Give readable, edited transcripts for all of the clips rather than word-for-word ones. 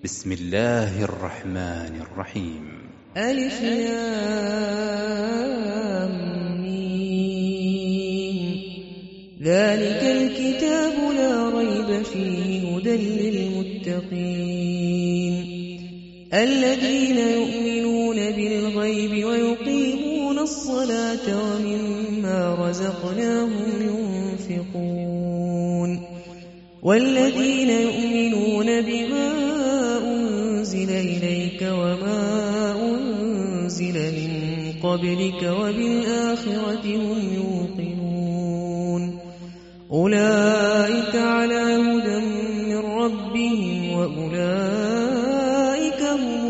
بسم الله الرحمن الرحيم. ألف لام ميم. ذلك الكتاب لا ريب فيه هدى للمتقين الذين يؤمنون بالغيب ويقيمون الصلاة ومما رزقناهم ينفقون والذين يؤمنون بما أنزل إليك وما أنزل من قبلك وبالآخرة هم يوقنون أولئك على هدى من ربهم وأولئك هم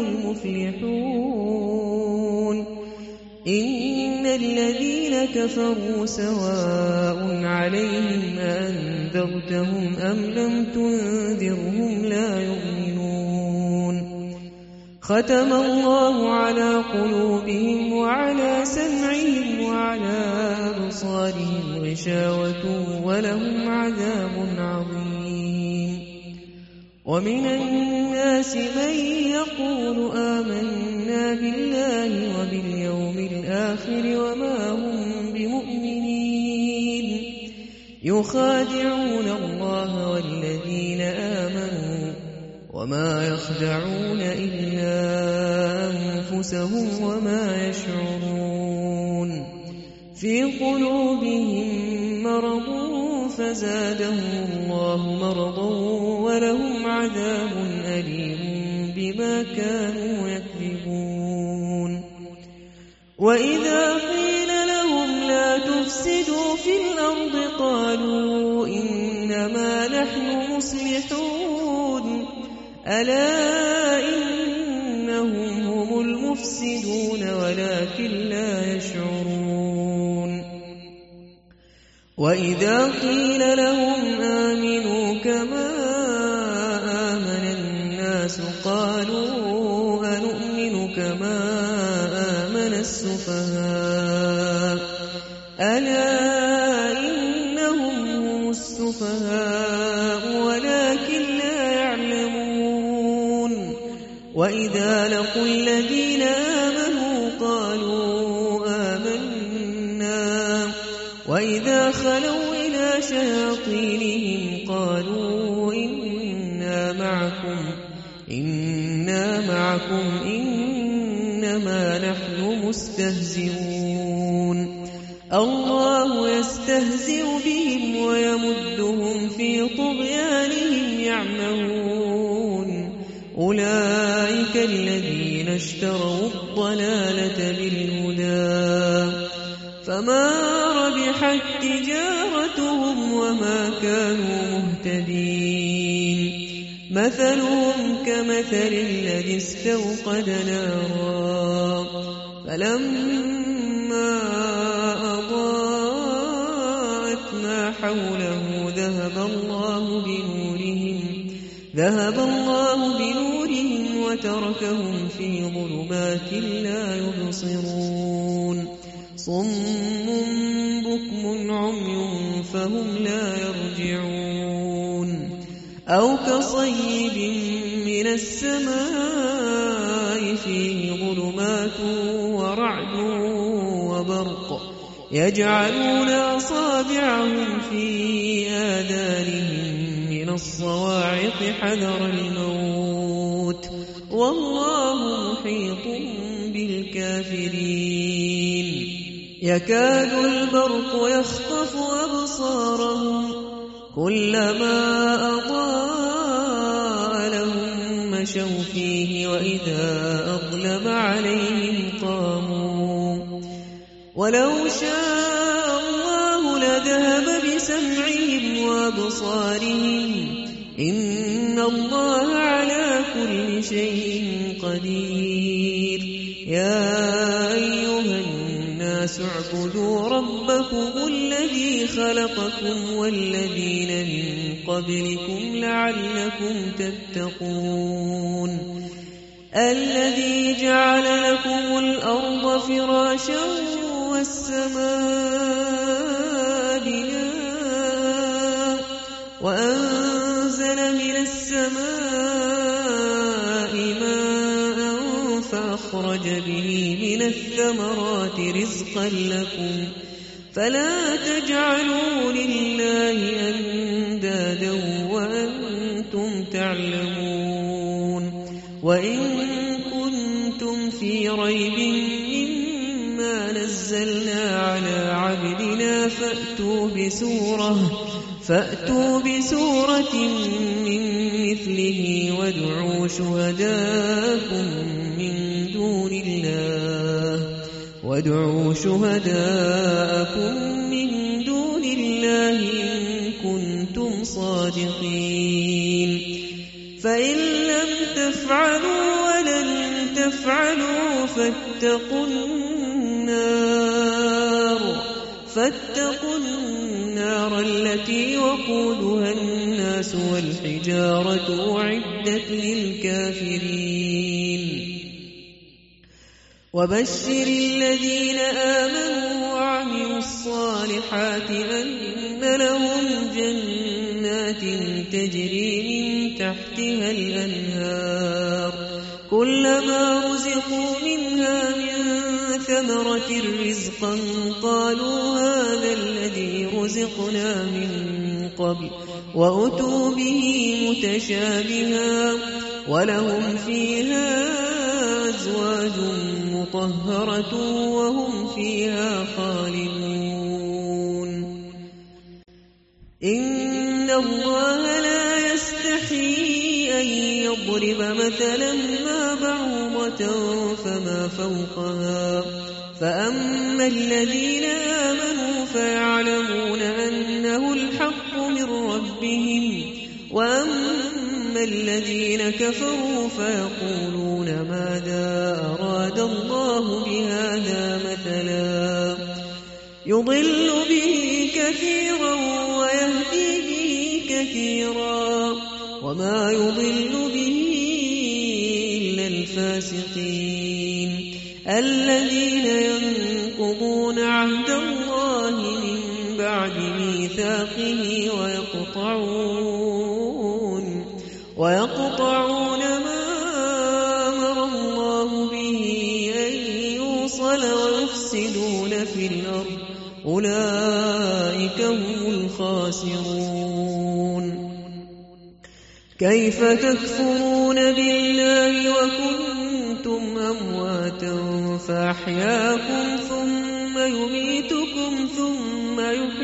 المفلحون إن الذين كفروا سواء عليهم أنذرتهم أم لم تنذرهم لا يؤمنون ختم الله على قلوبهم وعلى سمعهم وعلى أبصارهم غشاوة ولهم عذاب عظيم ومن الناس من يقول آمنا بالله وباليوم الآخر وما هم بمؤمنين يخادعون الله والذين آمنوا وما يخدعون إلا أنفسهم وما يشعرون في قلوبهم مرض فزادهم الله مرضا ولهم عذاب أليم بما كانوا يكذبون وإذا قيل لهم لا تفسدوا في الأرض قالوا إنما نحن مصلحون ألا إنهم هم المفسدون ولكن لا يشعرون وإذا قيل لهم آمنوا كما آمن الناس قالوا أنؤمن كما آمن السفهاء ألا إنهم هم السفهاء ولكن لا يعلمون وإذا لقوا الذين آمنوا قالوا آمنا وإذا خلوا إلى شياطينهم قالوا إنا معكم إنما نحن مستهزئون الله يستهزئ بهم ويمدهم في طغيانهم يعمهون أولئك الذين اشتروا الضلالة بالهدى فما ربحت تجارتهم وما كانوا مهتدين مثلهم كمثل الذي استوقد نارا فلما أضاءت ما حوله ذهب الله بنورهم وتركهم في ظلمات لا يبصرون صم بكم عمي فهم لا يرجعون أو كصيب من السماء فيه ظلمات ورعد وبرق يجعلون أصابعهم في آذانهم من الصواعق حذر الموت والله محيط بالكافرين يكاد البرق يخطف أبصارهم كلما أضاء لهم مشوا فيه وإذا أظلم عليهم قاموا ولو شاء الله لذهب بسمعهم وأبصارهم إن الله على كل شيء قدير يا أيها الناس اعبدوا ربكم الذي خلقكم والذين من قبلكم لعلكم تتقون الذي جعل لكم الأرض فراشا والسماء بناء وأنزل من السماء أخرج به من الثمرات رزقا لكم فلا تجعلوا لله أندادا وأنتم تعلمون وإن كنتم في ريب مما نزلنا على عبدنا فأتوا بسورة من مثله وادعوا شهداءكم من دون الله إن كنتم صادقين فإن لم تفعلوا ولن تفعلوا فاتقوا النار التي وقودها الناس والحجارة أعدت للكافرين وبشر الذين آمنوا وعملوا الصالحات أن لهم جنات تجري من تحتها الأنهار كلما رزقوا منها من ثمرة رزقا قالوا هذا الذي رزقنا من قبل وأتوا به متشابها ولهم فيها أزواج مطهرة وهم فيها خالدون إن الله لا يستحيي أن يضرب مثلا ما بعوضة فما فوقها فأما الذين آمنوا فيعلمون أنه الحق من ربهم وأما الذين كفروا فيقولون ماذا أراد الله بهذا مثلا يضل به كثيرا ويهدي به كثيرا وما يضل به إلا الفاسقين الذين ينقضون عهد الله من بعد ميثاقه ويقطعون ما أمر الله به أن يوصل ويفسدون في الأرض أولئك هم الخاسرون كيف تكفرون بالله وكنتم أمواتا فأحياكم ثم يميتكم ثم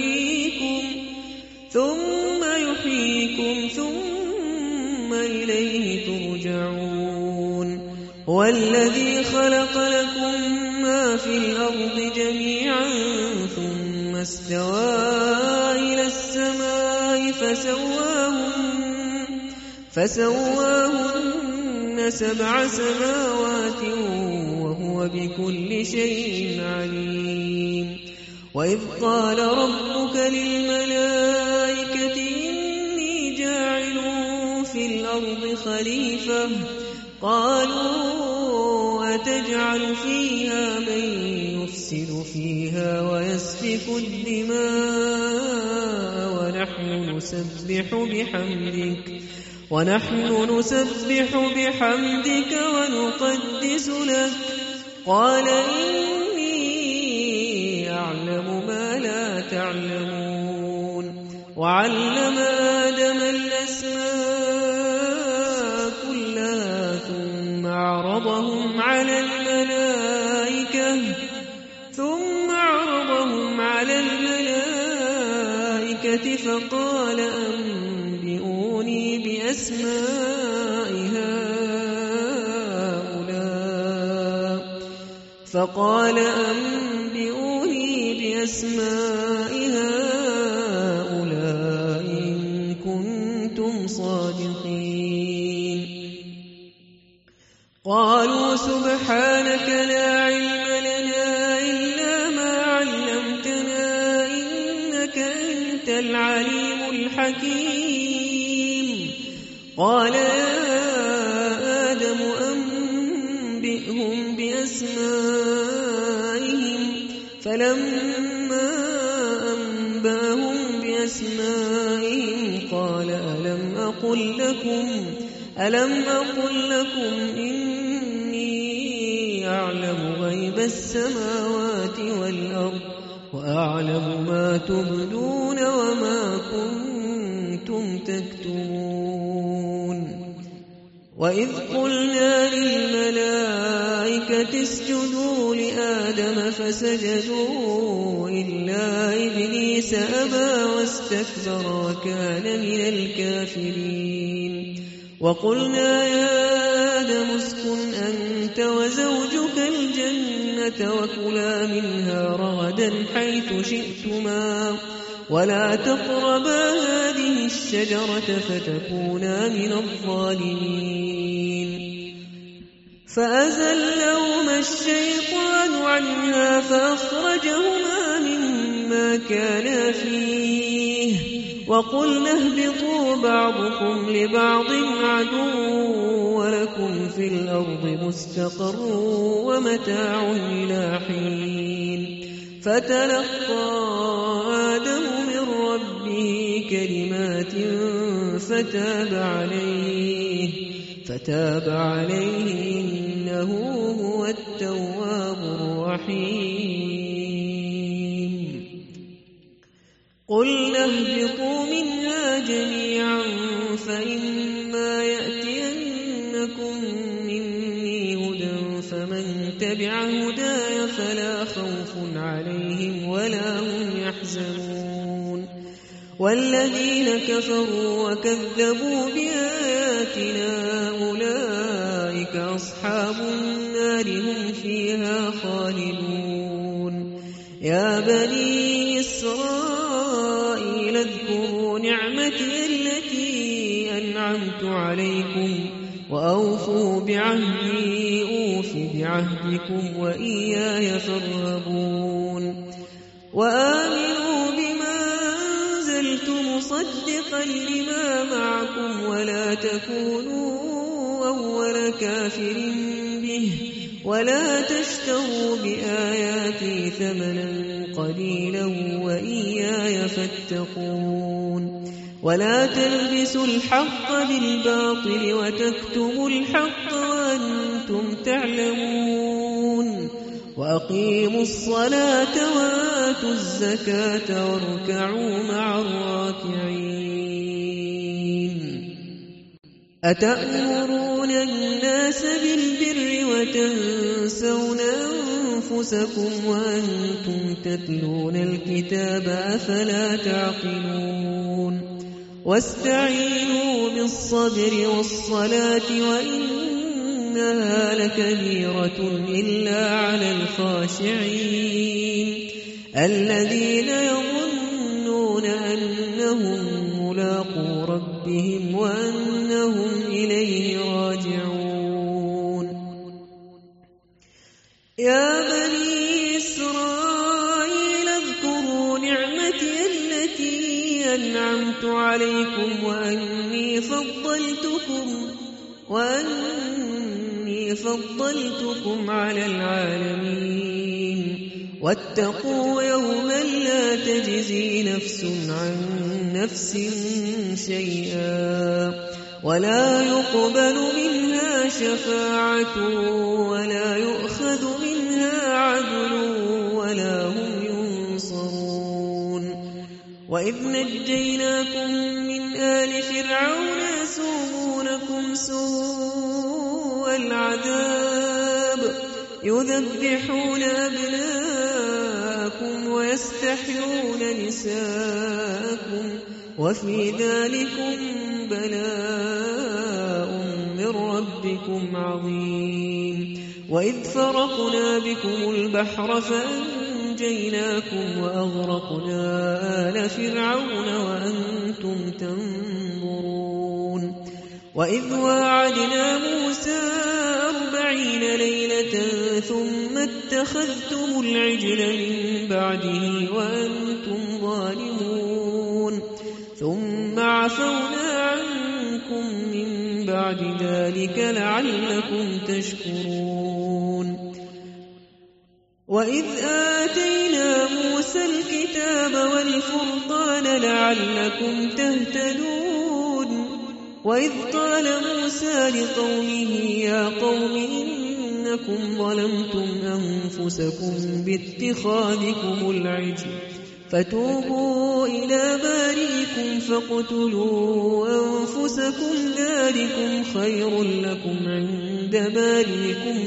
يحييكم ثم إليه ترجعون هو الذي خلق لكم ما في الأرض جميعا ثم استوى إلى السماء فسواهن 7 سماوات وهو بكل شيء عليم وإذ قال ربك للملائكة إني جاعل في الأرض خليفة قالوا أتجعل فيها من يفسد فيها ويسفك الدماء ونحن نسبح بحمدك ونقدس لك قال إني أعلم ما لا تعلمون وعلم آدم الأسماء كلها ثم عرضهم على الملائكة فقال أنبئوني بأسماء هؤلاء إن كنتم صادقين قالوا سبحانك لا علم لنا إلا ما علمتنا إنك أنت العليم الحكيم قال يا آدم أنبئهم بأسمائهم فلما أنبأهم بأسمائهم قال ألم أقل لكم إني يعلم غيب السماوات والأرض وأعلم ما تبدون وما كنتم تكتمون وإذ قلنا للملائكة اسجدوا لآدم فسجدوا إلا إبليس أبى واستكبر وكان من الكافرين وقلنا يا آدم اسكن أنت وزوجك الجنة وكلا منها رغدا حيث شئتما ولا تقربا هذه الشجرة فتكونا من الظالمين فأزلهما الشيطان عنها فأخرجهما مما كانا فيه وقلنا اهبطوا بعضكم لبعض عدو ولكم في الأرض مستقر ومتاع إلى حين فتلقى آدم من ربه كلمات فتاب عليه إنه هو التواب الرحيم قلنا اهبطوا منها جميعا فإما يأتينكم مني هدى فمن تبع هداي فلا خوف عليهم ولا هم يحزنون والذين كفروا وكذبوا بآياتنا أولئك أصحاب النار هم فيها خالدون يا بني إسرائيل اذكروا نعمتي التي أنعمت عليكم وأوفوا بعهدي أوف بعهدكم وإياي فارهبون وآمنوا بما أنزلت مصدقا لما معكم ولا تكونوا أول كافر به ولا تشتروا بآياتي ثمنا قليلا وإياي فاتقون ولا تلبسوا الحق بالباطل وتكتموا الحق وأنتم تعلمون وأقيموا الصلاة وآتوا الزكاة واركعوا مع الراكعين أتأمرون الناس بالبر وتنسون أنفسكم وأنتم تتلون الكتاب أفلا تعقلون واستعينوا بالصبر والصلاة وإنها لكبيرة إلا على الخاشعين الذين يظنون أنهم ملاقو ربهم وأنهم إليه راجعون يا بني إسرائيل اذكروا نعمتي التي أنعمت عليكم وأني فضلتكم على العالمين واتقوا يوما لا تجزي نفس عن نفس شيئا ولا يقبل منها شفاعة ولا يؤخذ منها عدل ولا هم ينصرون وإذ نجيناكم من آل فرعون يسومونكم سوء العذاب يذبحون أبناءكم ويستحيون نساءكم وفي ذلكم بلاء من ربكم عظيم وإذ فرقنا بكم البحر فأنجيناكم وأغرقنا آل فرعون وأنتم تنظرون وإذ واعدنا موسى 40 ليلة ثم اتخذتم العجل من بعده وأنتم ظالمون ثم عفونا عنكم من بعد ذلك لعلكم تشكرون وإذ آتينا موسى الكتاب والفرقان لعلكم تهتدون وإذ قال موسى لقومه يا قوم إنكم أنكم ظلمتم أنفسكم باتخاذكم العجل فتوبوا إلى بارئكم فاقتلوا أنفسكم ذلكم خير لكم عند بارئكم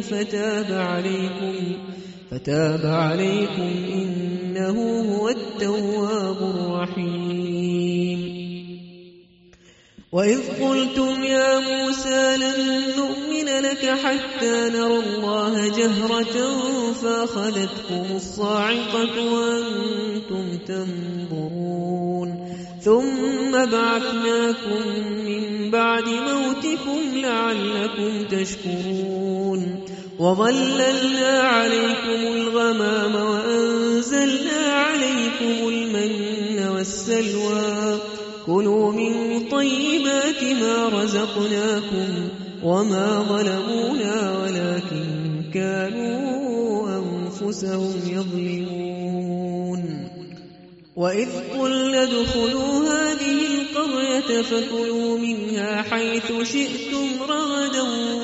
فتاب عليكم إنه هو التواب الرحيم. وإذ قلتم يا موسى لن نؤمن لك حتى نرى الله جهرة فأخذتكم الصاعقة وأنتم تنظرون ثم بعثناكم من بعد موتكم لعلكم تشكرون وظللنا عليكم الغمام وأنزلنا عليكم المن والسلوى كلوا من طيبات ما رزقناكم وما ظلمونا ولكن كانوا أنفسهم يظلمون. وإذ قلنا ادخلوا هذه القرية فكلوا منها حيث شئتم رغدا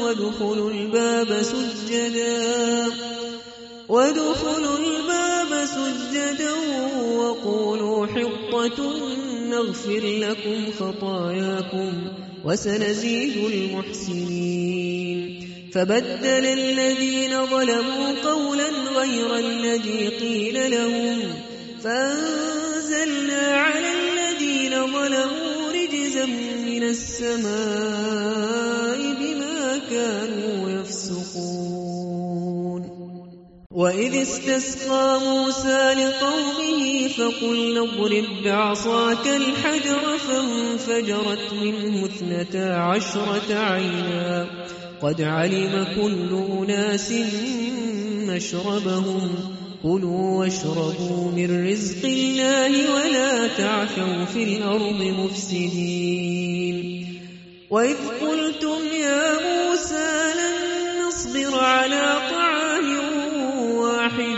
وادخلوا الباب سجدا وقولوا حطة نغفر لكم خطاياكم وسنزيد المحسنين. فبدل الذين ظلموا قولا غير الذي قيل لهم فأنزلنا على الذين ظلموا رجزا من السماء بما كانوا يفسقون. وإذ استسقى موسى لقومه فقلنا اضرب بعصاك الحجر فانفجرت منه 12 عينا قد علم كل أناس مشربهم كلوا واشربوا من رزق الله ولا تعثوا في الأرض مفسدين. وإذ قلتم يا موسى لن نصبر على طعام واحد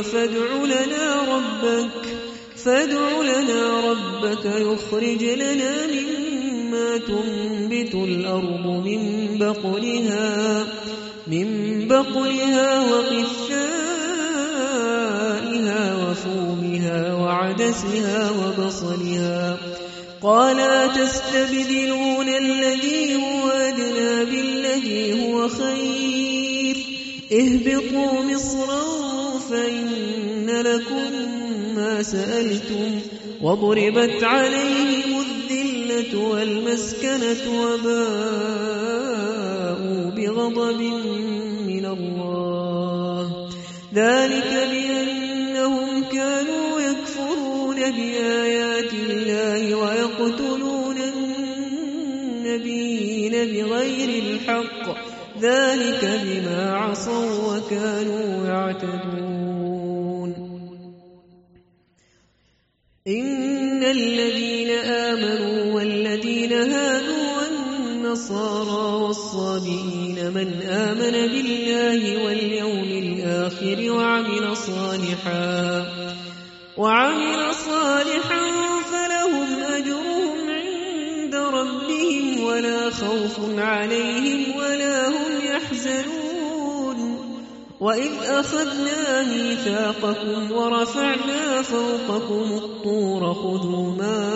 فادع لنا ربك يخرج لنا مما تنبت الأرض من بقلها وقثائها وفومها وعدسها وبصلها قال تستبدلون الذي هو أدنى بالذي هو خير اهبطوا مصرا فإن لكم ما سألتم وضربت عليهم الذلة والمسكنة وباءوا بغضب من الله ذلك بأنهم كانوا يكفرون بآيات الله ويقتلون النبيين بغير الحق ذلك بما عصوا وكانوا يعتدون. إن الذين آمنوا والذين هادوا والنصارى والصابئين من آمن بالله واليوم الآخر وعمل صالحا فلهم أجرهم عند ربهم ولا خوف عليهم ولا هم يحزنون. وإذ أخذنا ميثاقكم ورفعنا فوقكم الطور خذوا ما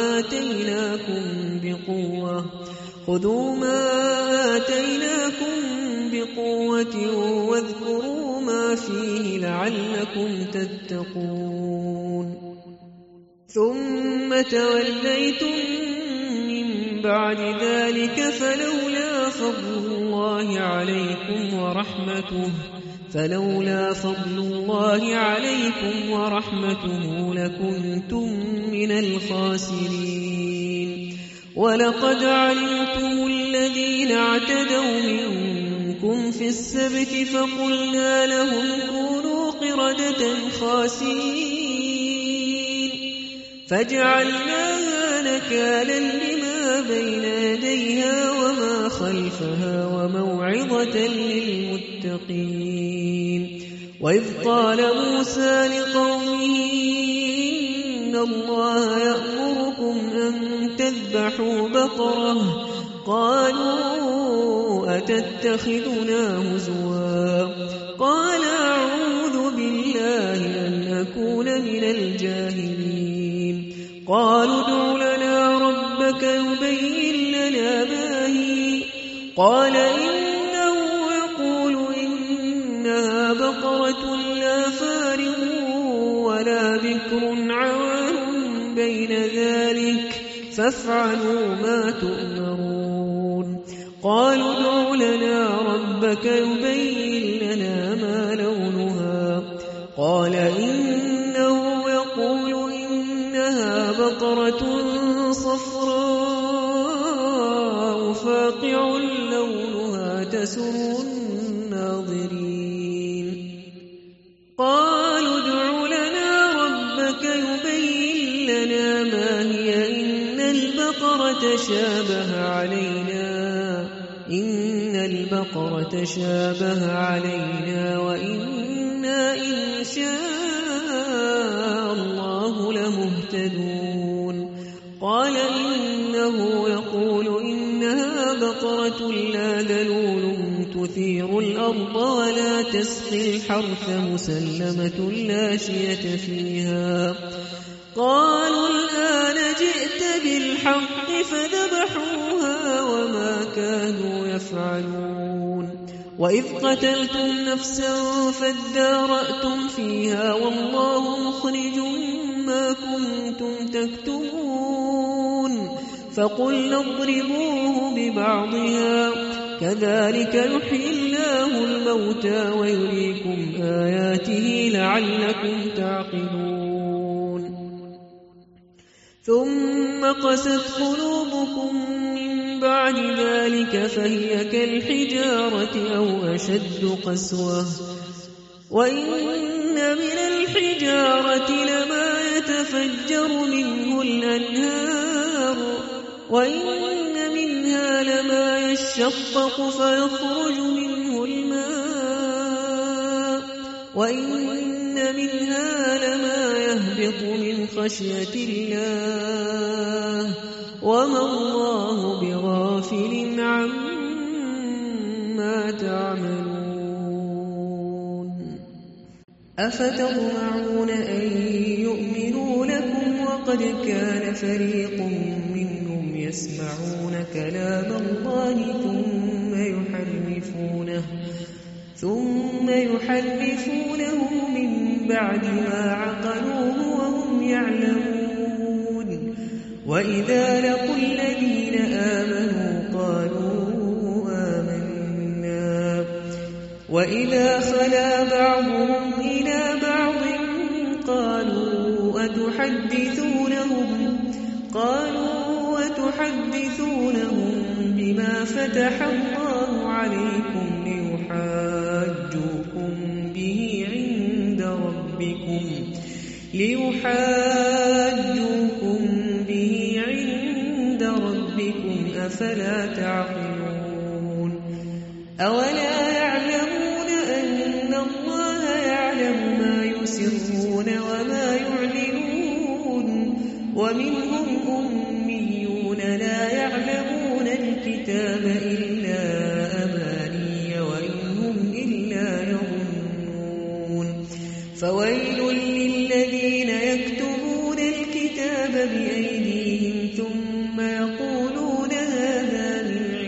آتيناكم بقوة واذكروا ما فيه لعلكم تتقون. ثم توليتم من بعد ذلك فلولا فضل الله عليكم ورحمته لكنتم من الخاسرين. ولقد علمتم الذين اعتدوا منكم في السبت فقلنا لهم كونوا قردة خاسئين فجعلناها نكالا لما بين يديها وما خلفها وموعظة للمتقين. وإذ قال موسى لقومه إن الله يأمركم أن تذبحوا بقرة قالوا أتتخذنا هزوا قال أعوذ بالله أن أكون من الجاهلين قالوا ادع لنا ربك يبين لنا ما هي قال إنه يقول إنها بقرة لا فارغ ولا بكر عوان بين ذلك فافعلوا ما تؤمرون قالوا ادع لنا ربك يبين لنا ما لونها قال إنه يقول إنها بقرة صفراء فاقع لونها تسر الناظرين قالوا ادع لنا ربك يبين لنا ما هي إن البقرة شابه علينا وإنا إن شاء الله لمهتدون قال إنه يقول إنها بقرة لا ذلول تثير الأرض ولا تسقي الحرث مسلمة لا شية فيها قالوا الآن جئت بالحق فذبحوها وما كانوا يفعلون وإذ قتلتم نفسا فادارأتم فيها والله مخرج ما كنتم تكتمون فقلنا اضربوه ببعضها كذلك يحيي الله الموتى ويريكم آياته لعلكم تعقلون ثم قست قلوبكم من بعد ذلك فهي كالحجارة أو أشد قسوة وإن من الحجارة لما يتفجر منه الأنهار وإن منها لما يشقق فيخرج منه الماء وإن منها لما يهبط من خشية الله وما الله بغافل عما تعملون أفتطمعون أن يؤمنوا لكم وقد كان فريق منهم يسمعون كلام الله ثم يحرفونه من بعد ما عقلوه وهم يعلمون وإذا لقوا الذين آمنوا قالوا آمنا وإذا خلا بعضهم إلى بعض قالوا أتحدثونهم بما فتح الله عليكم ليحاجوكم به عند ربكم أفلا تعقلون أولا يعلمون أن الله يعلم ما يسرون وما يعلنون ومنهم أميون لا يعلمون الكتاب إلا أماني وإن هم إلا يظنون فويل للذين يكتبون الكتاب بأيديهم ثم يقولون هذا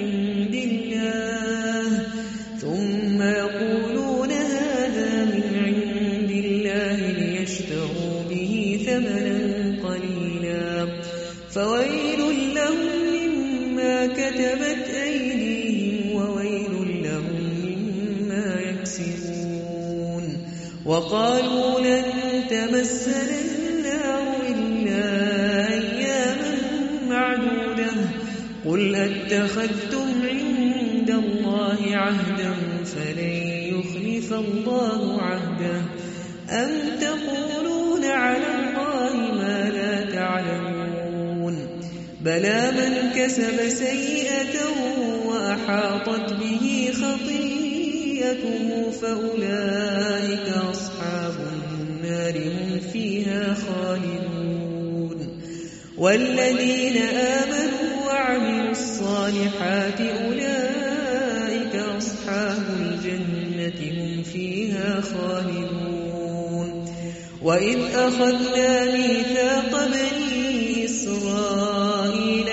من عند الله ليشتروا به ثمنا قليلا فويل لهم مما كتبت أيديهم وويل لهم مما يكسبون وقالوا لن تمسنا النار إلا أياما معدودة قل أتخذتم عند الله عهدا فلن يخلف الله عهده أم تقولون على الله ما لا تعلمون بلى من كسب سيئة وأحاطت به خطيئته فأولئك أصحاب النار هم فيها خالدون والذين آمنوا وعملوا الصالحات الصالحات أولئك أصحاب الجنة هم فيها خالدون وإذ أخذنا ميثاق بني إسرائيل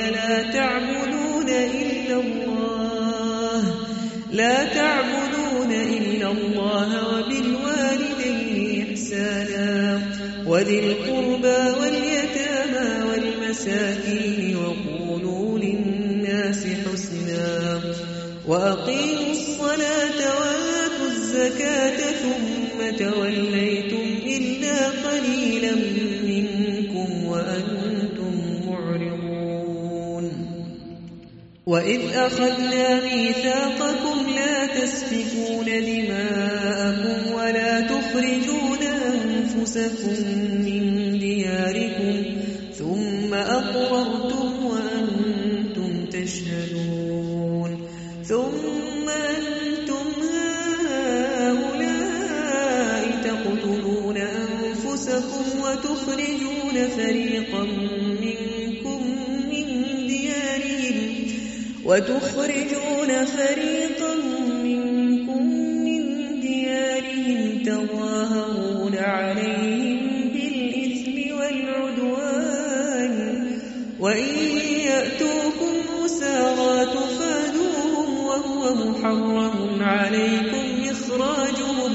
لا تعبدون إلا الله وبالوالدين إحسانا وذي القربى واليتامى والمساكين وقولوا للناس حسنا وأقيموا الصلاة وآتوا الزكاة ثم توليتم إلا قليلا منكم وأنتم معرضون وإذ أخذنا ميثاقكم لا تسفكون دماءكم ولا تخرجون أنفسكم من دياركم ثم أقررتم وأنتم تشهدون ثم أنتم هؤلاء تقتلون أنفسكم وتخرجون فريقا منكم من ديارهم تظاهرون عليهم بالإثم والعدوان وإن يأتوكم أسارى تفادوهم وهو محرم عليكم إخراجهم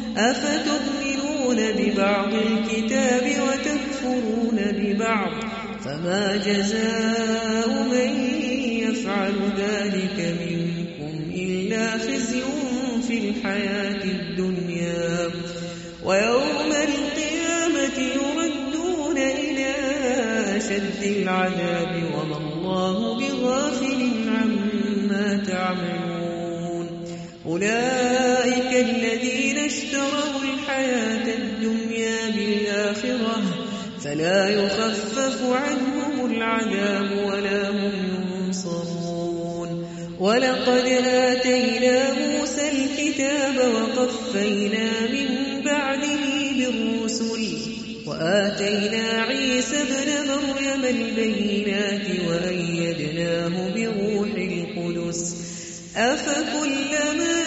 أفتؤمنون ببعض الكتاب وتكفرون ببعض فما جزاء من يفعل ذلك منكم إلا خزي في الحياة الدنيا ويوم القيامة يردون إلى أشد العذاب وما الله بغافل عما تعملون أولئك الذين اشتروا الحياة الدنيا بالآخرة فلا يخفف عنهم العذاب ولا هم ينصرون ولقد آتينا موسى الكتاب وقفينا من بعده بالرسل وآتينا عيسى ابن مريم البينات وأيدناه بروح القدس أفكلما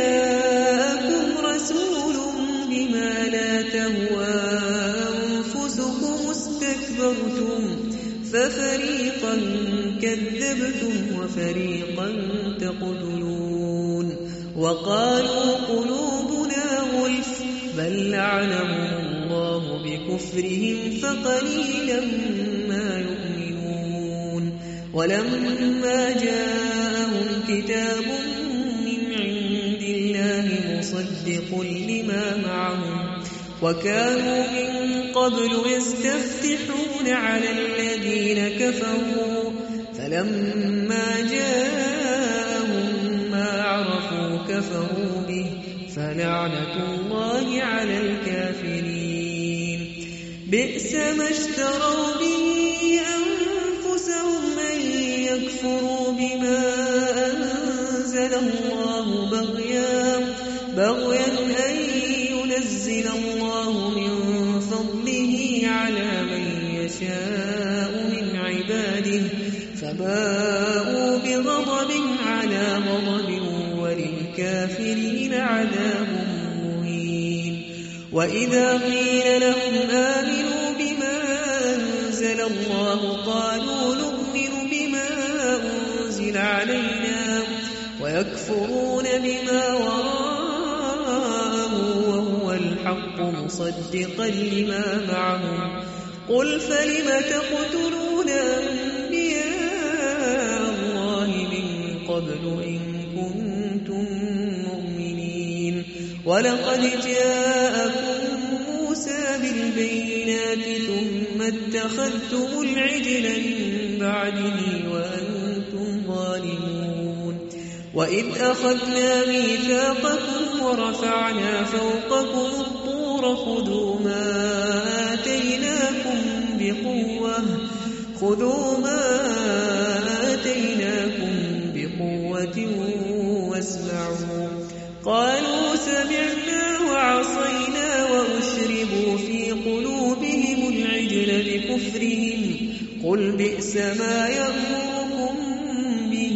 جاءكم رسول بما لا تهوى أنفسكم استكبرتم ففريقا كذبتم وفريقا تقتلون وقالوا قلوبنا غلف بل لعنهم الله بكفرهم فقليلا ما يؤمنون ولما جاءهم كتاب من عند الله مصدق لما معهم وكانوا من قبل يستفتحون على الذين كفروا فلما جاءهم ما عرفوا كفروا به فلعنة الله على الكافرين بئس ما اشتروا به أنفسهم أن يكفروا بما أنزل الله بغيا أن ينزل الله من فضله على من يشاء من عباده فباءوا بغضب على غضب وللكافرين عذاب مهين وإذا قيل لهم آمنوا بما أنزل الله قالوا نؤمن بما أنزل علينا ويكفرون بما وراءه وهو الحق مصدقا لما معهم قل فلم تقتلون أنبياء الله من قبل إن كنتم مؤمنين ولقد جاءكم موسى بالبينات ثم اتخذتم العجل من بعده وأنتم ظالمون وإذ أخذنا ميثاقكم ورفعنا فوقكم الطور خذوا ما آتيناكم بقوة واسمعوا قالوا سمعنا وعصينا وأشربوا في قلوبهم العجل بكفرهم قل بئس ما يأمركم به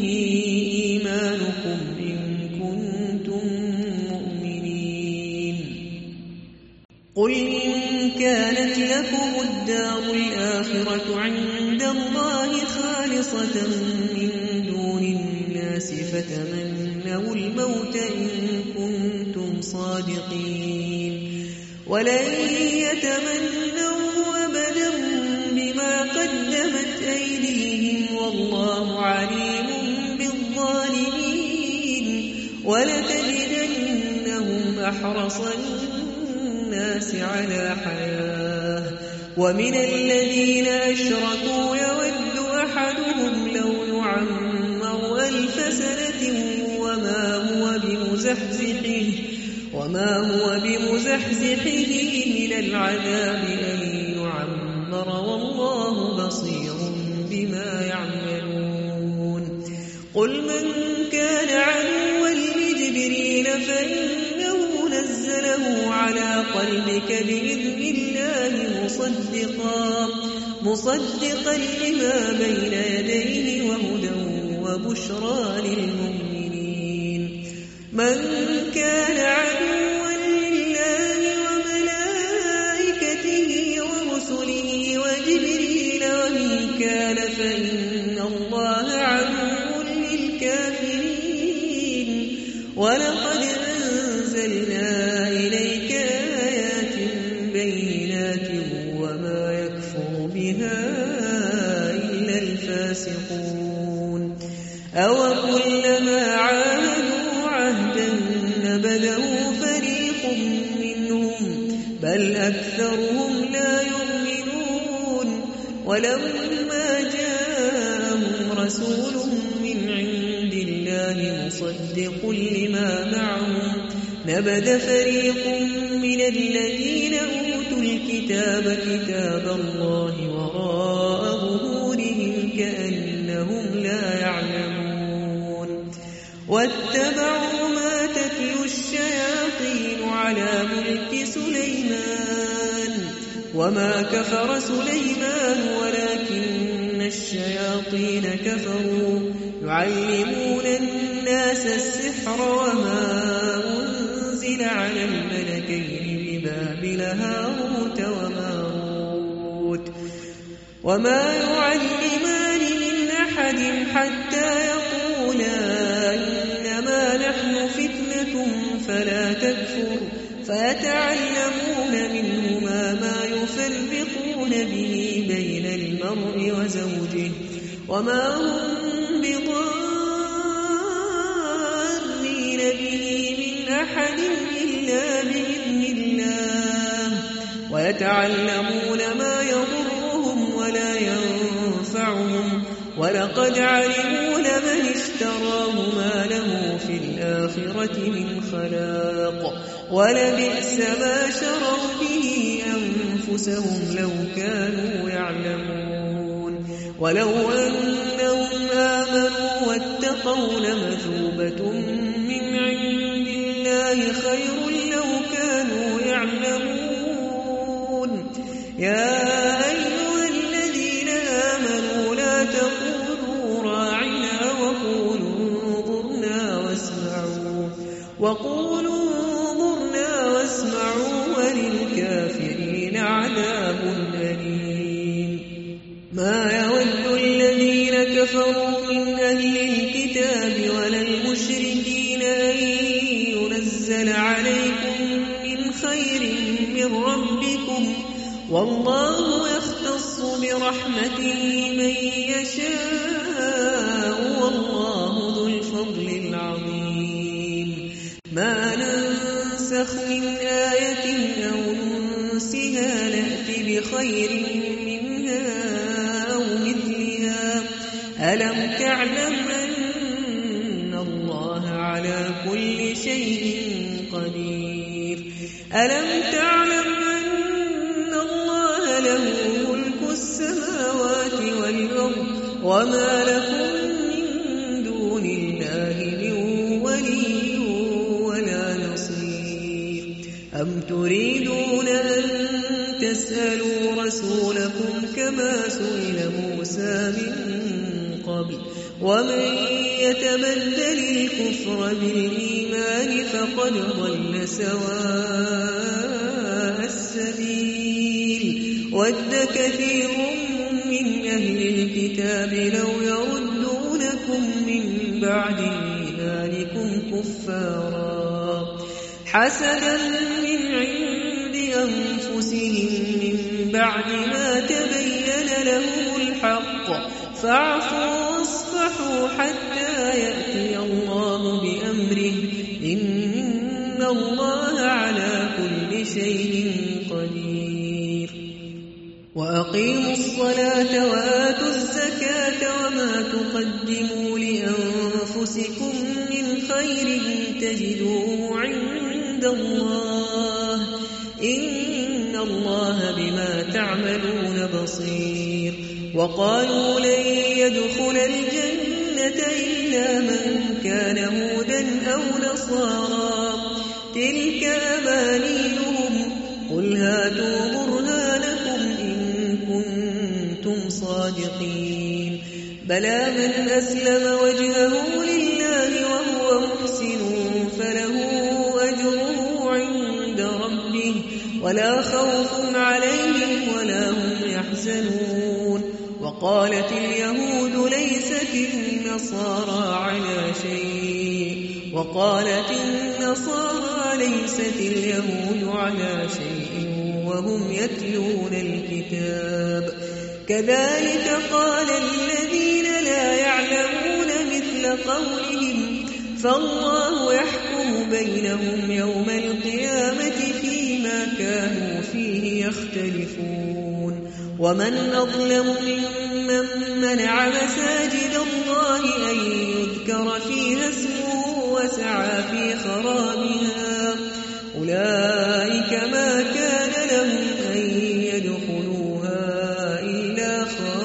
قل إن كانت لكم الدار الآخرة عند الله خالصة من دون الناس فتمنوا الموت إن كنتم صادقين ولن يتمنوا أبدا بما قدمت أيديهم والله عليم بالظالمين ولتجدنهم أحرص الناس على حياة ومن الذين أشركوا يود أحدهم لو يعمر 1000 سنة وما هو بمزحزحه من العذاب أن يعمر والله بصير بما يعملون قل من كان عدوا لجبريل فإنه نزله على قلبك بإذن الله مصدقا لما بين يديه وهدى وبشرى للمؤمنين من كان عدوا لله وملائكته ورسله وجبريل وميكال فإن الله عدو للكافرين ولقد أنزلنا إليك آيات بينات وما يكفر بها إلا الفاسقون أوكلما عاهدوا عهدا نبذه فريق منهم بل أكثرهم لا يؤمنون ولما جاءهم رسول من عند الله مصدق لما معهم نبذ فريق من الذين أوتوا الكتاب كتاب الله وراء ظهورهم كأنهم لا يعلمون واتبعوا ما تتلو الشياطين على ملك سليمان وما كفر سليمان ولكن الشياطين كفروا يعلمون الناس السحر وما أنزل على الملكين ببابل هاروت وماروت وما يعلمان من أحد حتى يقولا إنما نحن فتنة فلا تكفر فيتعلمون منهما ما يفرقون به بين المرء وزوجه وما هم بضارين به من أحد إلا بإذن الله ويتعلمون ما يضرهم ولا ينفعهم ولقد علموا لمن اشتراه ما له في الآخرة من خلاق ولبئس ما شروا به أنفسهم لو كانوا يعلمون ولو أنهم آمنوا واتقوا لمثوبة من عند الله خير لو كانوا يعلمون يا أيها الذين آمنوا لا تقولوا راعنا وقولوا انظرنا واسمعوا وللكافرين عذاب أليم ما يود الذين كفروا من أهل الكتاب ولا المشركين أن ينزل عليكم من خير من ربكم والله يختص برحمته من يشاء والله ذو الفضل العظيم ما ننسخ من آية أو ننسها نأت بخير منها أو مثلها ألم تعلم أن الله على كل شيء قدير ألم تعلم أن الله له ملك السماوات والأرض وما لكم من دون الله من ولي ولا نصير أم تريدون أن تسألوا رسولكم كما سئل موسى من قبل ومن يتبدل الكفر بالإيمان فقد ضل سواء السبيل ود كثير من أهل الكتاب لو يردونكم من بعد إيمانكم كفارا حسدا من عند أنفسهم من بعد ما تبين لهم الحق فاعفوا واصفحوا حتى يأتي الله بأمره إن الله على كل شيء قدير وأقيموا الصلاة وآتوا الزكاة وما تقدموا لأنفسكم من خير تجدوه عند الله إن الله بما تعملون بصير وقالوا لن يدخل الجنة إلا من كان هودا أو نصارى تلك أمانيهم قل هاتوا برهانكم إن كنتم صادقين بلى من أسلم وجهه لله وهو محسن فله أجره عند ربه ولا خوف عليهم ولا هم يحزنون وقالت اليهود ليست النصارى على شيء وقالت النصارى ليست اليهود على شيء وهم يتلون الكتاب كذلك قال الذين لا يعلمون مثل قولهم فالله يحكم بينهم يوم القيامة فيما كانوا فيه يختلفون ومن أظلم ممن منع مساجد الله أن يذكر فيها اسمه وسعى في خرابها أولئك ما كان لهم أن يدخلوها إلا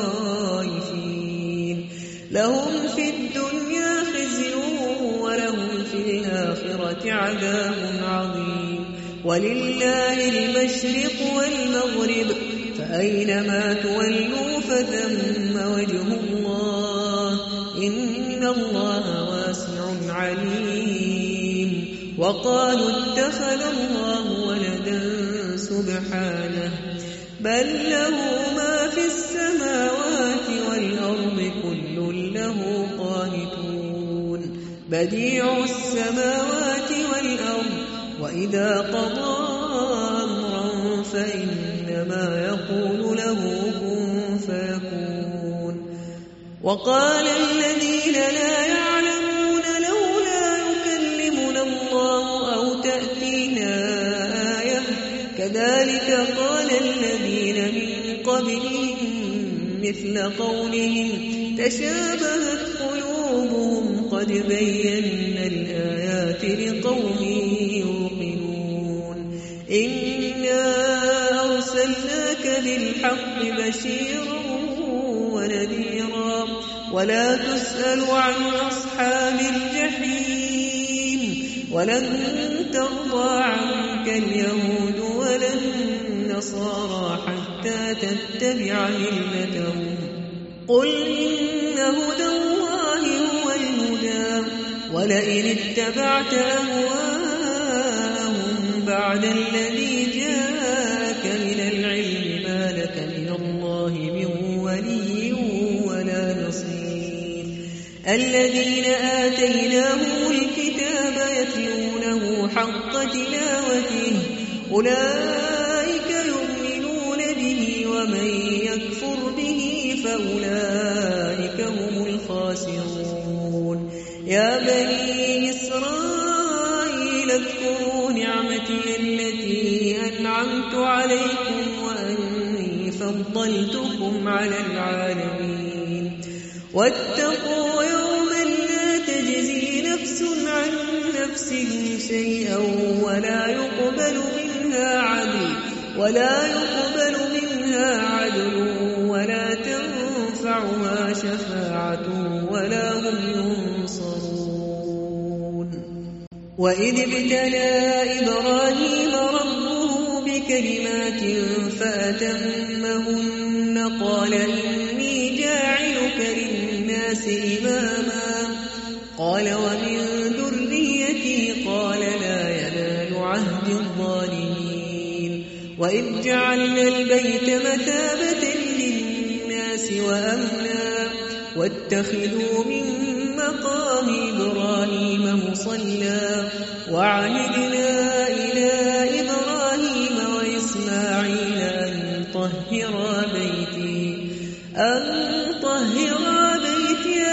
خائفين لهم في الدنيا خزي ولهم في الآخرة عذاب عظيم ولله المشرق والمغرب فأينما تولوا فثم وجه الله إن الله واسع عليم وقالوا اتخذ الله ولدا سبحانه بل له ما في السماوات والأرض كل له قانتون بديع السماوات والأرض وإذا قضى أمرا فإنما يقول له كن فيكون وقال الذين لا يعلمون لولا يكلمنا الله أو تأتينا آية كذلك قال الذين من قبلهم مثل قولهم تشابهت قلوبهم قد بينا الآيات لقوم يوقنون إنا أرسلناك بالحق بشيرا ونذيرا ولا تسأل عن أصحاب الجحيم ولن ترضى عنك اليهود ولا النصارى حتى تتبع ملتهم قل إن هدى الله هو الهدى ولئن اتبعت أهواءهم بعد الذي جاءك من العلم ما لك من الله من ولي ولا نصير الذين آتيناهم الكتاب يتلونه حق تلاوته أولئك يؤمنون به ومن يكفر به فأولئك هم الخاسرون يا بني إسرائيل اذكروا نعمتي التي أنعمت عليكم وأني فضلتكم على العالمين واتقوا يوما لا تجزي نفس عن نفس شيئا ولا يقبل منها عدل ولا تنفعها شفاعة ولا هم ينصرون وإذ ابتلى إبراهيم ربه بكلمات فأتمهن قال إني جاعلك للناس إماما قال ومن ذريتي قال لا ينال عهد الظالمين وإذ جعلنا البيت مثابة للناس وأمنا واتخذوا من مقام إبراهيم مصلى وعهدنا إلى إبراهيم وإسماعيل أن طهرا بيتي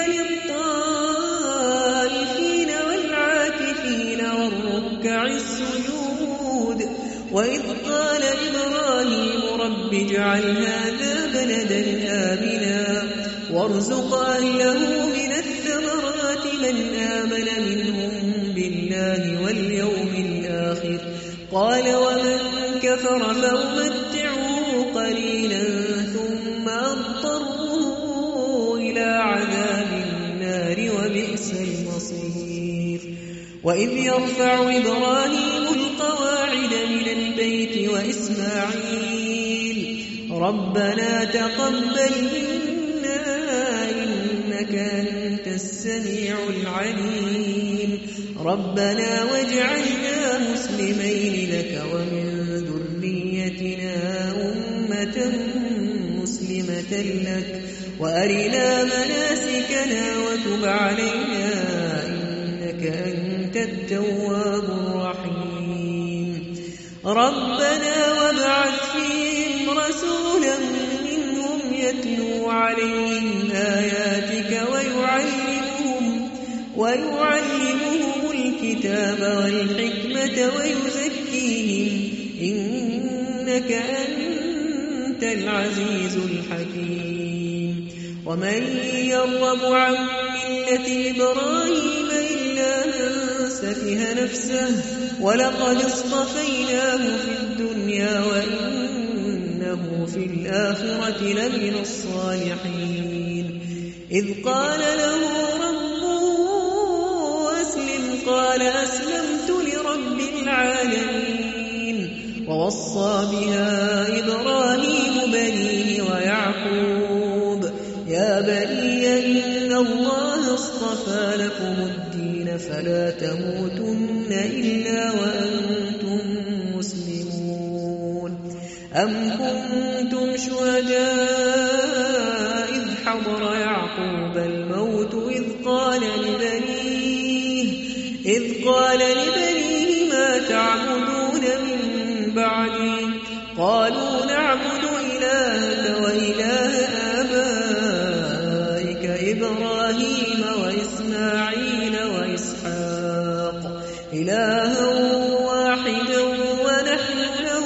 للطائفين والعاكفين والركع السجود وإذ قال إبراهيم رب اجعل هذا بلدا آمنا وارزق أهله من الثمرات من آمن منهم بالله واليوم الآخر قال ومن كفر فأمتعه قليلا ثم أضطره إلى عذاب النار وبئس المصير وإذ يرفع إبراهيم القواعد من البيت وإسماعيل ربنا تقبل منا إنك أنت السميع العليم ربنا واجعلنا مسلمين لك ومن ذريتنا أمة مسلمة لك وأرنا مناسكنا وتب علينا إنك أنت التواب الرحيم ربنا وابعث فيهم رسولا منهم يتلو عليهم آياتك ويعلمهم الكتاب والحكمة ويزكيهم إنك أنت العزيز الحكيم ومن يرغب عن ملة إبراهيم إلا من سفه نفسه ولقد اصطفيناه في الدنيا وإنه في الآخرة لمن الصالحين إذ قال له ربه أسلم قال أسلمت لرب العالمين ووصى بها إبراهيم بنيه ويعقوب يا بني إن الله اصطفى لكم الدين فلا تموتن إلا وأنتم مسلمون أم كنتم شهداء إذ حضر يعقوب الموت إذ قال لبنيه ما تعبدون من بعدي قالوا نعبد إلهك وإله آبائك إبراهيم وإسماعيل وإسحاق إلها واحدا ونحن له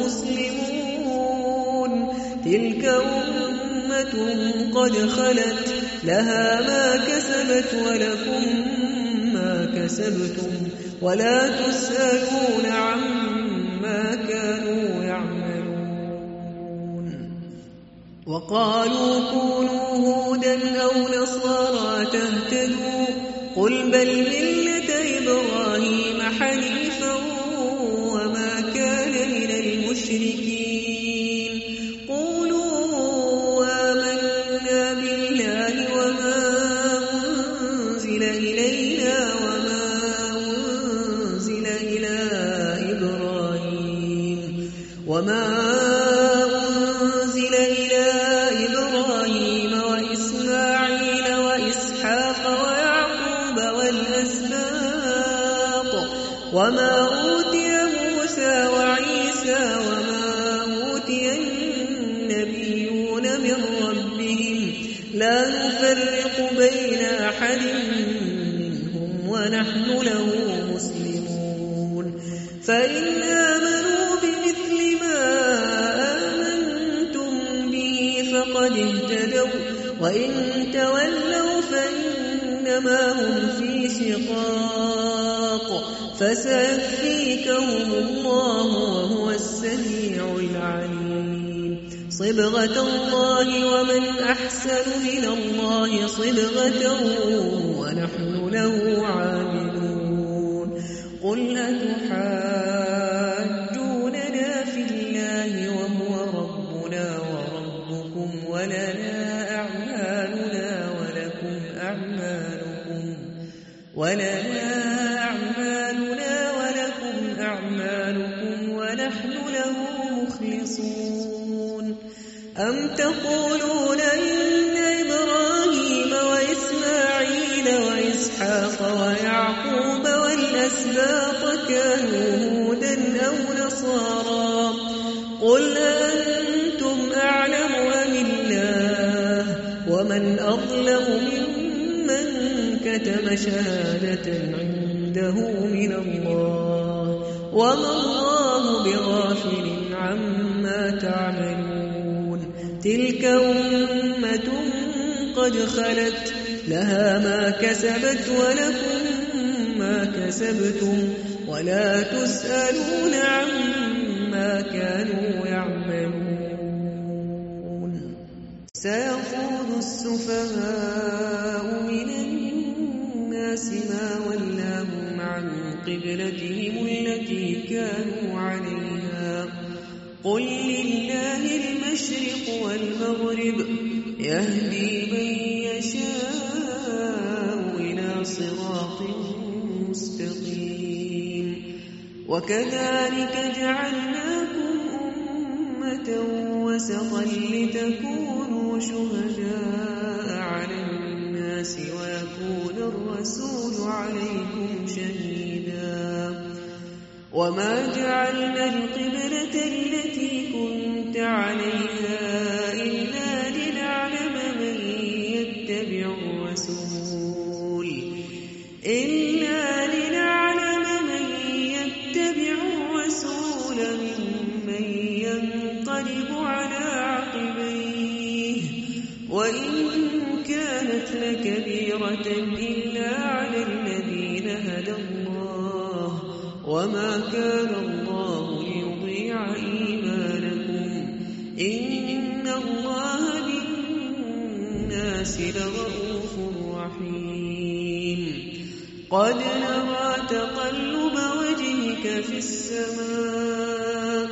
مسلمون تلك أمة قد خلت لها ما كسبت ولكم ما كسبتم ولا تسألون عما كانوا يعملون وقالوا كونوا هودا أو نصارى تهتدوا قل بل ملة إبراهيم حنيفا وما كان من المشركين قولوا آمنا بالله وما أنزل إلينا وما أنزل إلى إبراهيم وإسماعيل وإسحاق ويعقوب والأسباط وما أوتي موسى وعيسى وما أوتي النبيون من ربهم لا نفرق بين أحد منهم ونحن له مسلمون فإن آمنوا بمثل ما آمنتم به فقد اهتدوا وإن تولوا فإنما هم في شقاق فسيكفيكهم الله وهو السميع العليم صبغة الله ومن أحسن من الله صبغة ونحن له عابدون قل أتحاجوننا في الله وهو ربنا وربكم ولنا أعمالنا ولكم أعمالكم ونحن له مخلصون مبلسون أم تقولون إن إبراهيم وإسماعيل وإسحاق ويعقوب والأسباط كانوا هودا أو نصارى قل أنتم أعلم أم الله ومن أظلم ممن كتم شهادة عنده من الله وما الله بغافل عما تعملون تلك أمة قد خلت لها ما كسبت ولكم ما كسبتم ولا تسألون عما كانوا يعملون سيقول السفهاء من الناس ما ولاهم عن قبلتهم التي كانوا عليها قل لله المشرق والمغرب يهدي من يشاء إلى صراط مستقيم وكذلك جعلناكم أمة وسطا لتكونوا شهداء على الناس ويكون الرسول عليكم شهيدا وما جعلنا القبلة التي كنت عليها إلا لنعلم من يتبع الرسول ممن ينقلب على عقبيه وإن كانت لكبيرة إلا على الذين هدى الله وما كان الله ليضيع إيمانكم إن الله بالناس لرؤوف رحيم قد نرى تقلب وجهك في السماء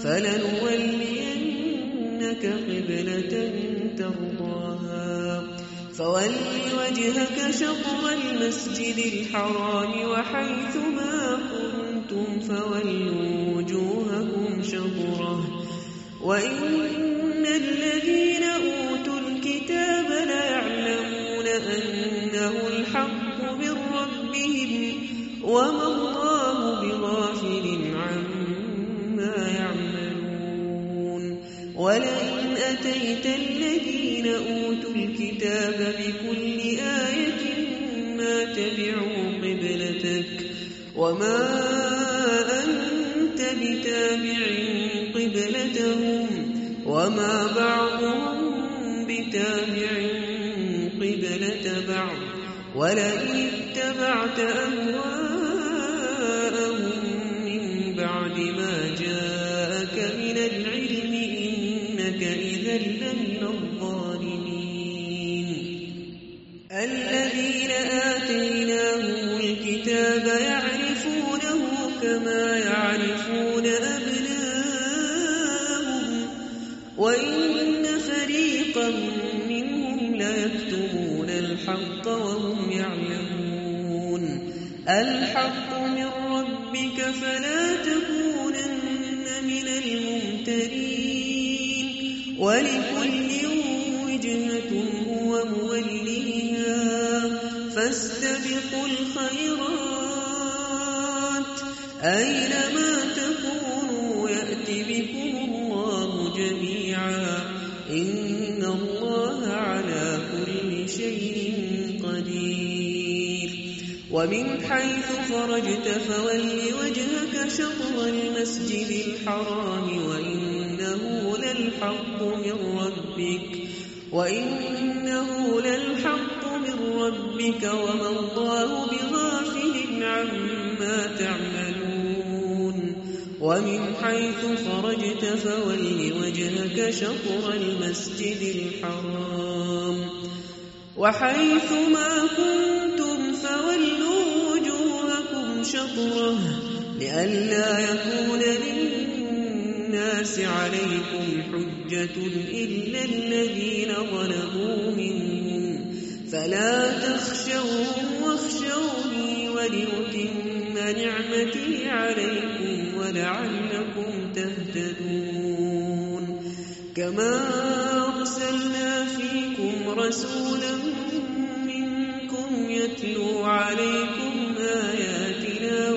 فلنولينك قبلة ترضاها فول وجهك شطر المسجد الحرام وحيث ما كنتم فولوا وجوهكم شطره وإن الذين أوتوا الكتاب ليعلمون أنه الحق من ربهم وما الله بغافل عما يعملون ولئن أتيت الذين أوتوا الكتاب بكل آية ما تبعوا قبلتك وما أنت بتابع قبلتهم وما بعضهم بتابع قبلة بعض ولئن اتبعت أهواءهم من بعد ما جاءك من العلم إنك إذا لمن الظالمين الذين آتيناهم الكتاب يعرفونه كما يعرفون أبناءهم وإن فريقا منهم ليكتمون الحق وهم يعلمون الحق من ربك فلا تكونن من الممترين ولكل وجهة هو موليها فاستبقوا الخيرات أينما تكونوا يأت بكم الله جميعا إن الله على كل شيء قدير ومن حيث خرجت فول وجهك شطر المسجد الحرام وإنه للحق من ربك وما الله بغافل عما تعملون ومن حيث خرجت فول وجهك شطر المسجد الحرام وحيث ما كنتم فولوا وجوهكم شطره لئلا يكون للناس عليكم حجة إلا الذين ظلموا منهم فلا تخشوهم واخشوني ولأتم نعمتي عليكم ولعلكم تهتدون كما أرسلنا فيكم رسولا منكم يتلو عليكم آياتنا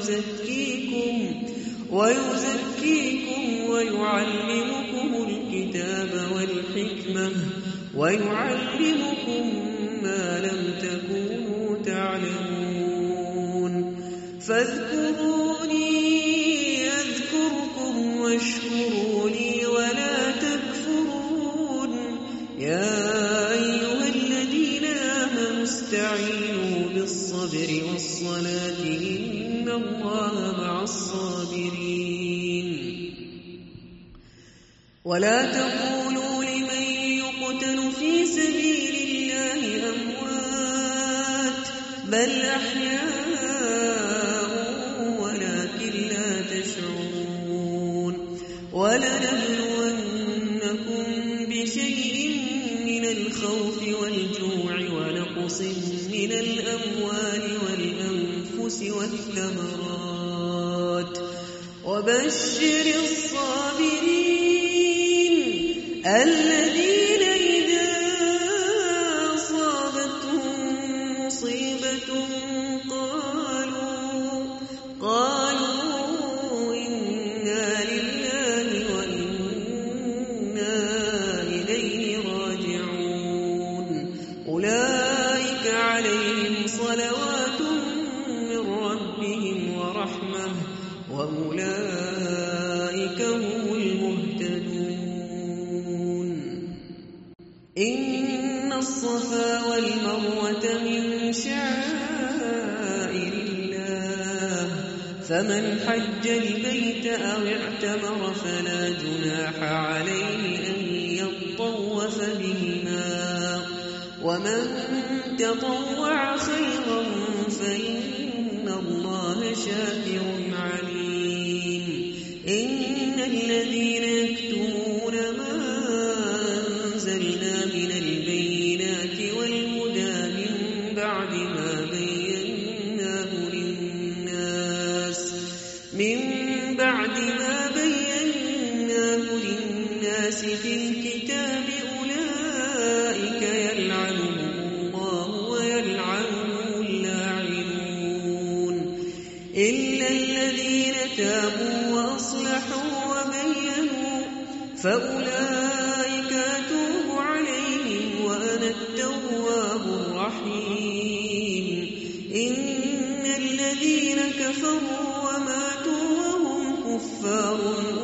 ويزكيكم ويعلمكم الكتاب والحكمة ويعلمكم ما لم تكونوا تعلمون فاذكروني أذكركم واشكروا لي ولا تكفرون يا أيها الذين آمنوا استعينوا بالصبر والصلاة إن الله مع الصابرين ولا تقولوا لمن يقتل في سبيل الله أموات بل أحياء ولكن لا تشعرون ولنبلونكم بشيء من الخوف والجوع ونقص من الأموال والأنفس والثمرات وبشر الصابرين الذين إذا أصابتهم مصيبة قالوا إنا لله وإنا إليه راجعون أولئك عليهم صلوات من ربهم ورحمة وأولئك هم المهتدون إن الصفا والمروة من شعائر الله فمن حج البيت أو اعتمر فلا جناح عليه أن يطوف بهما ومن تطوع خيرا فإن الله شاكر عليم إن الذين يكتمون ما أنزلنا من البينات والهدى من بعد ما بيناه للناس في الكتاب أولئك يلعنهم الله ويلعنهم اللاعنون إلا الذين تابوا وأصلحوا وبينوا فأولئك أتوب عليهم وأنا التواب الرحيم إن الذين كفروا وماتوا وهم كفار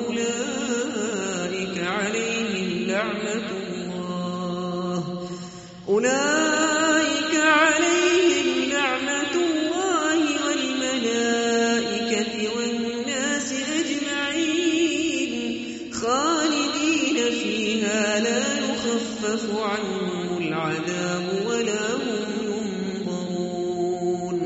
أولئك عليهم لعنة الله والملائكة والناس أجمعين خالدين فيها لا يخفف عنهم العذاب ولا هم ينظرون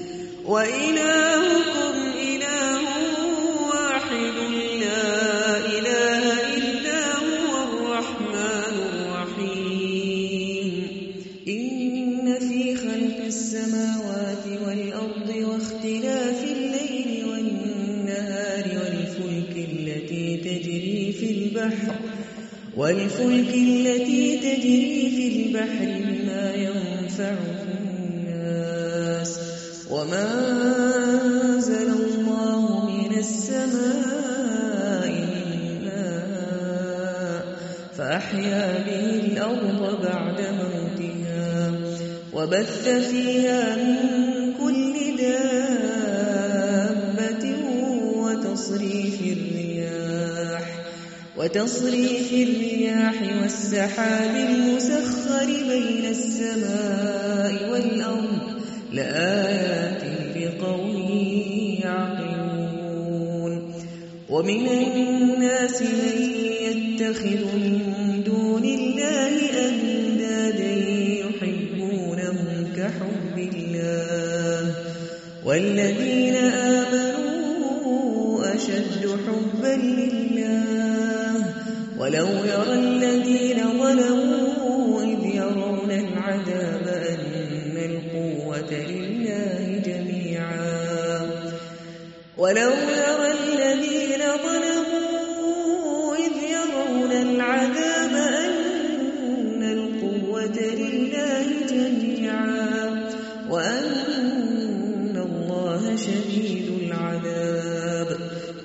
وإلهكم إله واحد لا إله إلا هو الرحمن الرحيم إن في خلق السماوات والأرض واختلاف الليل والنهار والفلك التي تجري في البحر بما ينفع الناس وما أنزل الله من السماء من ماء فأحيا به الأرض بعد موتها وبث فيها من كل دابة وتصريف الرياح والسحاب المسخر بين السماء والأرض لآيات لقوم يعقلون ومن الناس من يتخذ من دون الله أندادا يحبونهم كحب الله والذين آمنوا أشد حبا لله ولو يرى الذين ظلموا إذ يرون العذاب أن القوة لله جميعا ولو يرى الذين ظلموا إذ يرون العذاب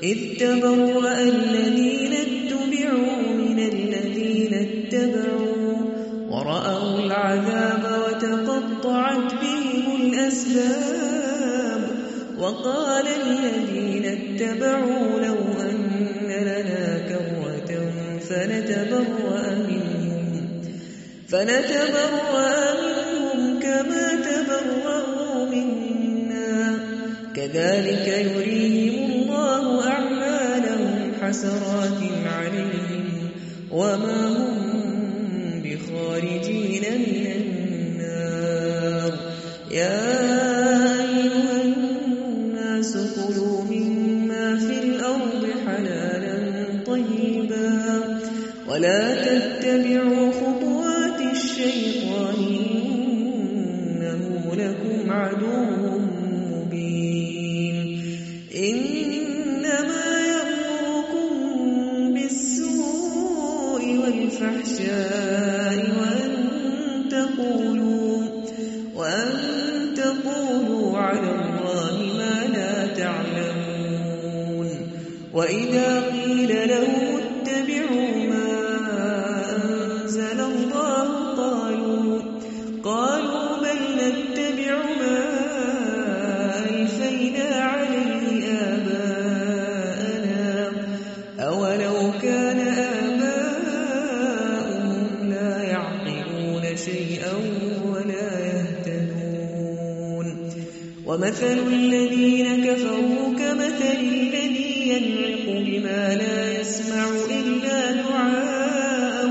إذ تبرأ الذين اتبعوا من الذين اتبعوا ورأوا العذاب وتقطعت بهم الأسباب وقال الذين اتبعوا لو أن لنا كرة فنتبرأ منهم كما تبرأوا منا كذلك يريهم الله أعمالهم حسرات عليهم وما هم بخارجين من النار يا أيها الناس كلوا مما في الأرض حلالا طيبا ولا تتبعوا خطوات الشيطان إنه لكم عدو مبين إنما يأمركم بالسوء والفحشاء وأن تقولوا على الله ما لا تعلمون وإذا قيل لهم اتبعوا ما أنزل الله قالوا بل نتبع ما ألفينا عليه آباءنا أولو كان آباؤهم لا يعقلون شيئا ولا يهتدون ومثل الذين كفروا كمثل الذي ينعق بما لا يسمع إلا دعاء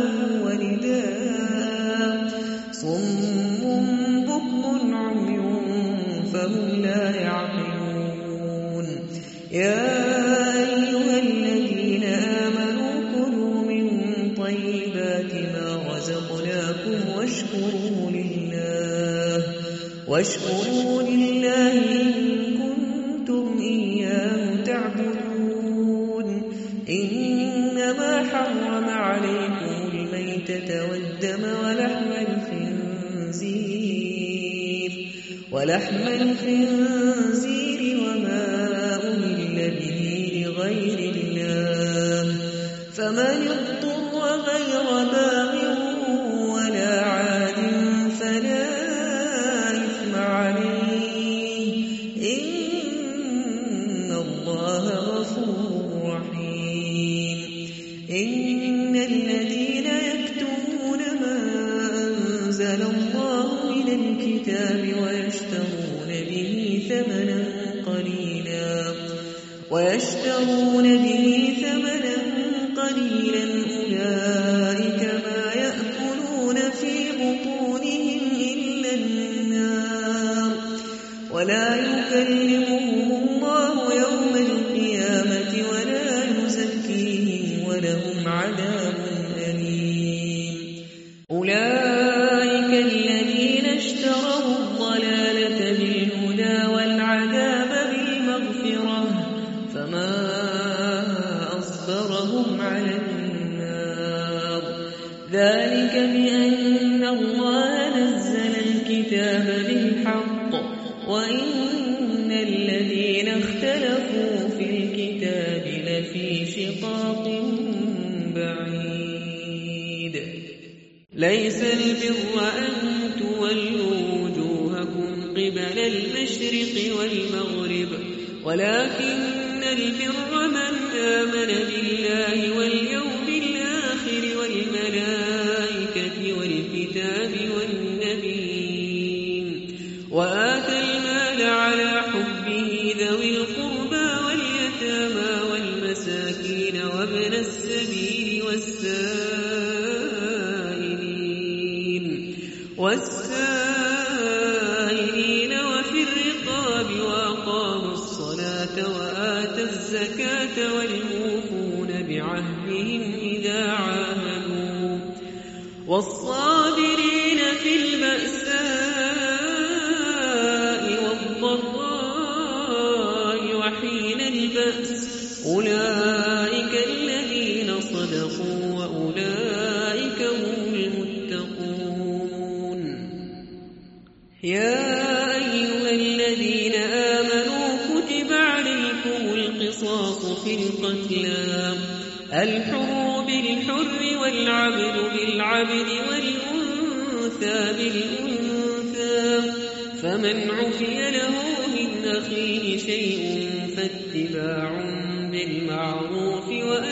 ونداء صم بكم عمي فهم لا يعقلون يا أيها الذين آمنوا كلوا من طيبات ما رزقناكم واشكروا لله إن كنتم إياه تعبدون إنما حرم عليكم الميتة والدم ولحم الخنزير وما أهل به لغير الله فمن اضطر غير باغ ولا عاد فلا إثم عليه إن الله غفور رحيم إن الذين يكتمون ما أنزل الله من الكتاب ويشترون به ثمنا قليلا أولئك ما يأكلون في بطونهم إلا النار ولا يكلمهم الله يوم القيامة ولا يزكيهم ولهم عذاب أليم أولئك الذين اشتروا الضلالة بالهدى والعذاب بالمغفرة فما أصبرهم على النار ذلك بأن الله نزل الكتاب بالحق وإن الذين اختلفوا في الكتاب لفي شقاق بعيد ليس البر أن تولوا وجوهكم قبل المشرق والمغرب ولكن البر من آمن بالله واليوم الآخر والملائكة والكتاب والنبيين وآتى المال على حبه ذوي القربى واليتامى والمساكين وابن السبيل والسائلين وفي الرقاب وأقاموا الصلاة وآتى الزكاة والموفون بعهدهم إذا عاهدوا والصابرين في البأساء والضراء وحين البأس أولئك الذين صدقوا وأولئك هم المتقون يا أيها الذين آمنوا كتب عليكم القصاص القصاص في القتلى، الحر بالحر والعبد بالعبد والأنثى بالأنثى، فمن عفي له من أخيه شيء فاتباع بالمعروف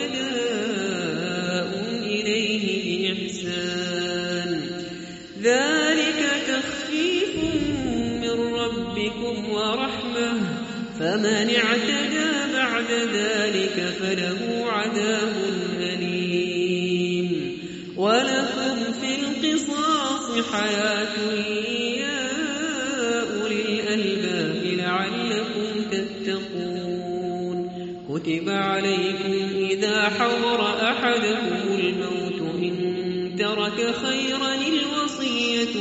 وأداء إليه بإحسان، ذلك تخفيف من ربكم ورحمة، فمن اعتدى بعد ذلك فله عذاب أليم. ولكم في القصاص حياة يا أولي الألباب لعلكم تتقون. كتب عليكم إذا حضر أحدكم الموت إن ترك خيرا الوصية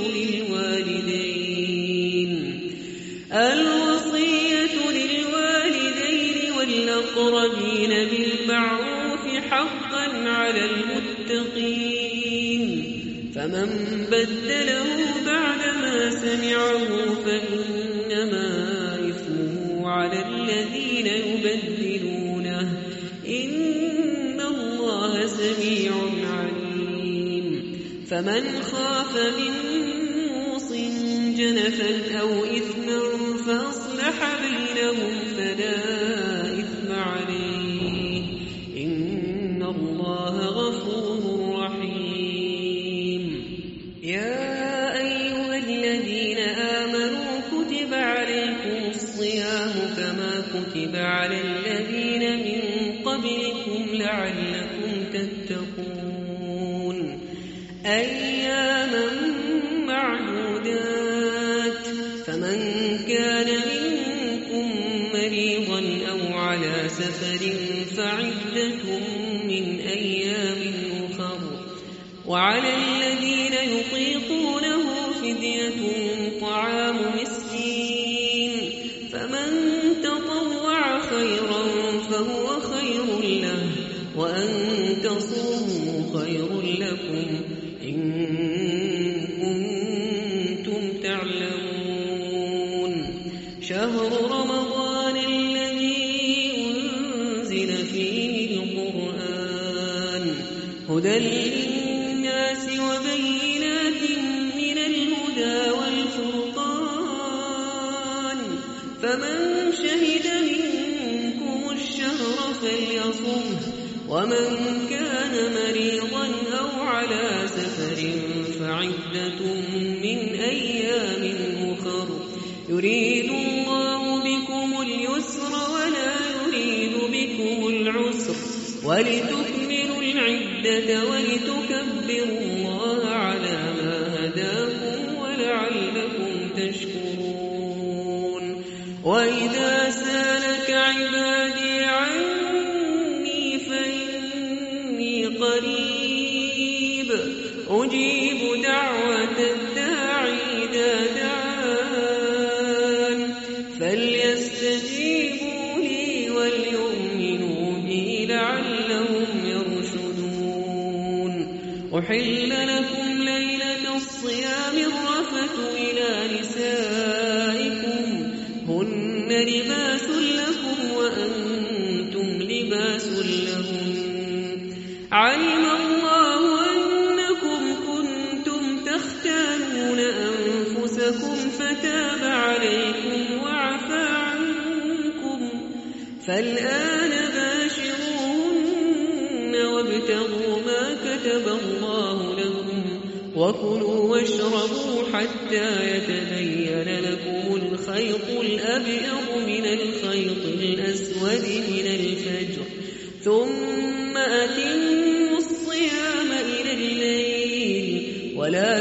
للوالدين والأقربين بالمعروف حقا على المتقين، فمن بدله بعدما سمعه فإنما إثمه على الذين يبدلونه، إن الله سميع عليم. فمن خاف من موص جنفا أو إثما فأصلح بينهم فلا إثم عليه، إن الله غفور رحيم. يا أيها الذين آمنوا كتب عليكم الصيام كما كتب على الذين من قبلكم لعلكم تتقون، أياما معدودات، فمن كان منكم مريضا أو على سفر فعدة من أيام أخر، وعلى الذين يطيقونه فدية طعام مسكين، فمن تطوع خيرا فهو خير له، وأن تصوموا خير لكم إن كنتم تعلمون. شهر رمضان الذي أنزل فيه القرآن هدى للناس وبينات من الهدى والفرقان، فمن شهد منكم الشهر فليصمه، ومن كان مريضا أو على سفر فعدة من أيام أخر، يريد الله بكم اليسر ولا يريد بكم العسر، ولتكملوا العدة ولتكبروا الله على ما هداكم ولعلكم تشكرون. وإذا سألك عبادي عني فإني قريب أجيب دعوة الداعي إذا دعان، فليستجيبوا لي وليؤمنوا بي لعلهم يرشدون. أحل لكم ليلة الصيام الرفث إلى نسائكم هن لباس لكم وأنتم لباس لهن، علم الله أنكم كنتم تختانون أنفسكم فتاب عليكم وعفى عنكم، فالآن باشروهن وابتغوا ما كتب الله لكم، وكلوا واشربوا حتى يتبين لكم الخيط الأبيض من الخيط الأسود من الفجر، ثم أتموا الصيام إلى الليل، ولا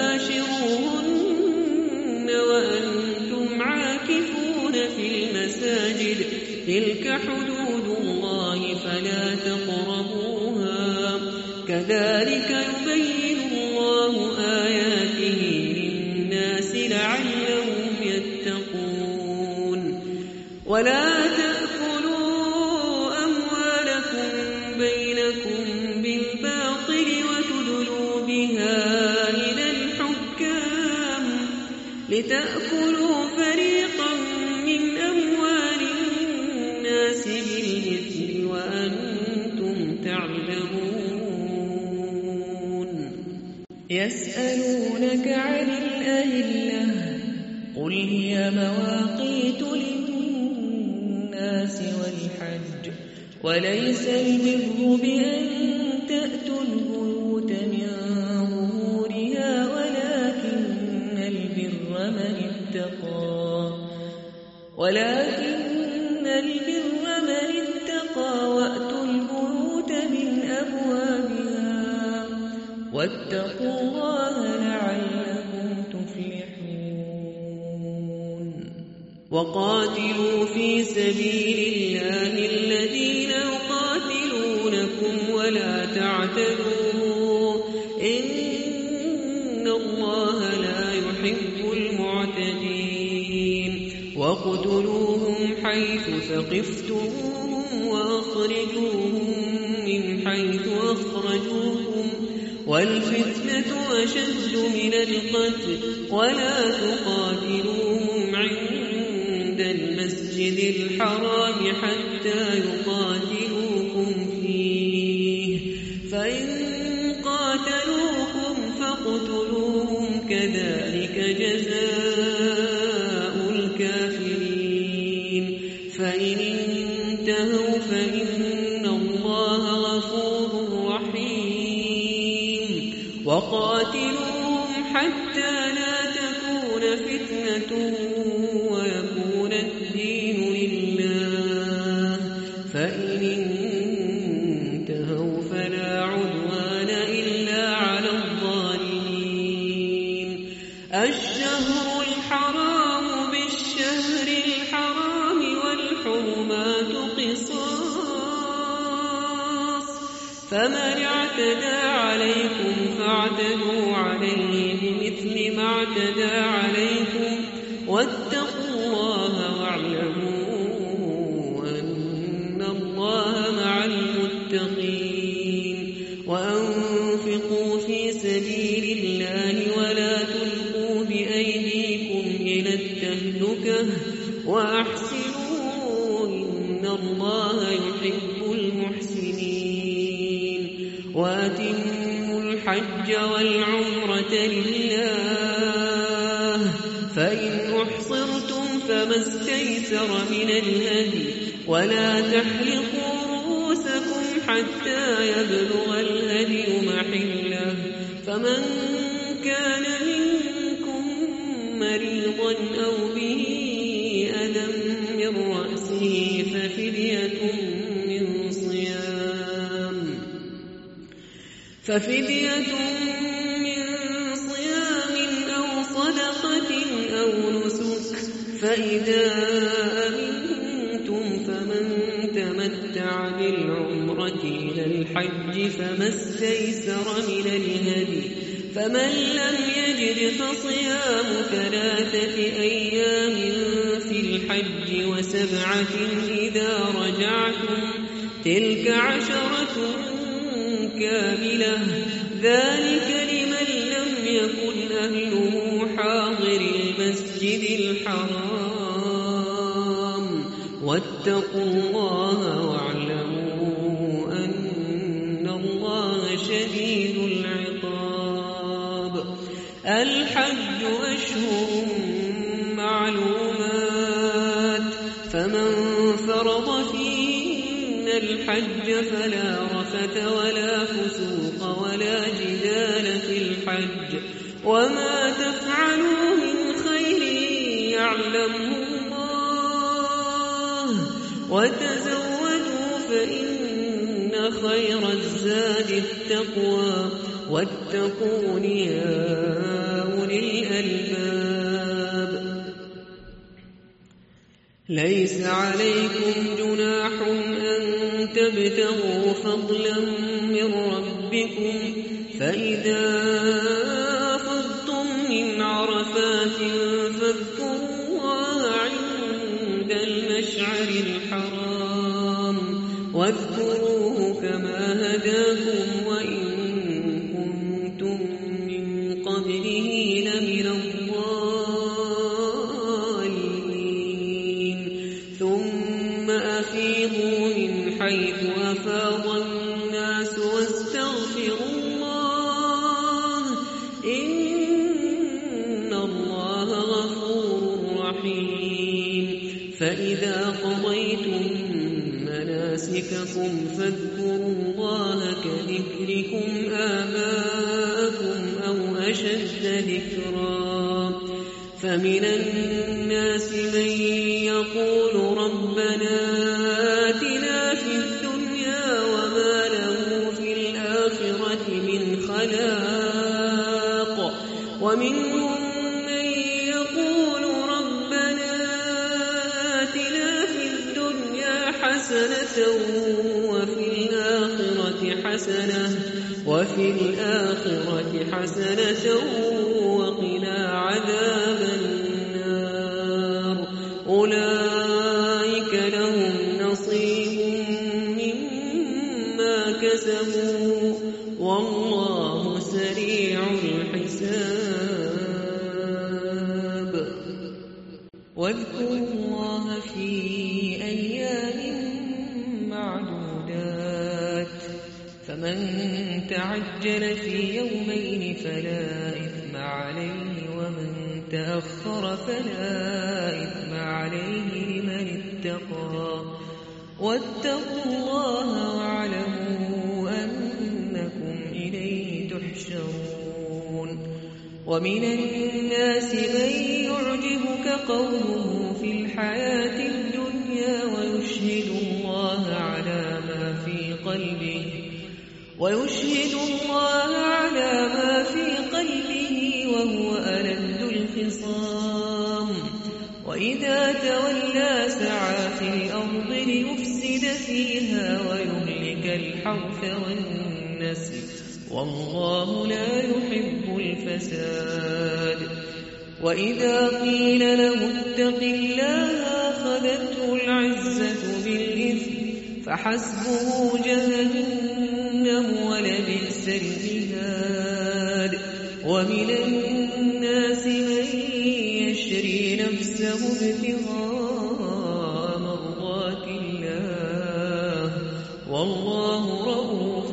تباشروهن وأنتم عاكفون في المساجد، تلك حدود الله فلا تقربوها، كذلك يبين الله آياته للناس لعلهم يتقون. ولا تأكلوا أموالكم بينكم بالباطل وتدلوا بها إلى الحكام لتأكلوا فريقا من أموال الناس بالإثم وأنتم تعلمون. يسألونك عن الأهلة قل هي مواقيت للناس والحج وليس البر بأن تأتوا البيوت من ظهورها ولكن البر من اتقى وأتوا البيوت من أبوابها واتقوا الله لعلكم تفلحون. وقاتلوا في سبيل الله الذين يقاتلونكم ولا تعتدوا إن الله لا يحب المعتدين. وَاقْتُلُوهُمْ حَيْثُ ثَقِفْتُمُوهُمْ وَأَخْرِجُوهُمْ مِنْ حَيْثُ أَخْرَجُوكُمْ وَالْفِتْنَةُ أَشَدُّ مِنَ الْقَتْلِ وَلَا تُقَاتِلُوهُمْ عِندَ الْمَسْجِدِ الْحَرَامِ حَتَّى يُقَاتِلُوكُمْ فِيهِ فَإِنْ قَاتَلُوكُمْ فَاقْتُلُوهُمْ كَذَلِكَ جَزَاءُ الكافرين. فإن انتهوا فإن الله غفور رحيم. وقاتلوهم حتى لا تكون فتنة ويكون الدين لله فإن انتهوا فلا عدوان إلا على الظالمين. الشهر الحرام بالشهر الحرام والحرمات قصاص فمن اعتدى عليكم فاعتدوا عليه بمثل ما اعتدى عليكم واتقوا الله واعلموا أن الله مع المتقين. وأنفقوا في سبيل الله ولا تلقوا بأيديكم إلى التهلكة وأحسنوا إن الله يحب المحسنين. وأتموا الحج والعمرة لله فإن أحصرتم فما استيسر من الهدي ولا تحلقوا رؤوسكم حتى يبلغ الهدي محله فمن كان منكم مريضا أو به أذى من رأسه ففدية من صيام أو صدقة أو نسك فإذا أمنتم فمن تمتع بالعمرة إلى الحج فما استيسر من الهدي فمن لم يجد فصيام 3 أيام في الحج و7 إذا رجعتم تلك 10 كاملة ذلك لمن لم يكن أهله حاضر المسجد الحرام واتقوا الله واعلموا أن الله شديد العقاب. الحج أشهر معلومات فمن فرض فيهن الحج فلا رفث ولا فسوق ولا جدال في الحج وما تفعلوا من خير يعلمه الله وتزودوا فإن خير الزاد التقوى واتقون يا أولي الألباب. ليس عليكم جناح أن تبتغوا فضلا من ربكم فإذا أفضتم من عرفات فاذكروا الله عند المشعر الحرام واذكروه كما هداكم وإن كنتم من قبله لمن الضالين. ثم أفيضوا حيث أفاض الناس واستغفروا الله إن الله غفور رحيم فإذا قضيتم مناسككم فاذكروا الله كذكركم آباءكم أو أشد ذكرا فمن الناس من يقول ربنا آتنا في الدنيا وما له في الآخرة من خلاق ومنهم من يقول ربنا آتنا في الدنيا حسنة وفي الآخرة حسنة وقنا عذاب النار أولئك لهم نصيب مما كسبوا والله سريع الحساب واذكروا الله في أيام معدودات فمن تعجل في يومين فلا إثم عليه ومن تأخر فلا إثم عليه لمن اتقى واتقوا الله واعلموا أنكم إليه تحشرون ومن الناس من يعجبك قوله في الحياة الدنيا ويشهد الله على ما في قلبه وهو ألد الخصام وإذا تولى سعى في الأرض ليفسد فيها ويهلك الحرث والنسل والله لا يحب الفساد وإذا قيل له اتق الله أخذته العزة بالإثم فحسبه جهنم ولبئس المهاد ومن الناس من يشري نفسه ابتغاء مرضات الله والله رؤوف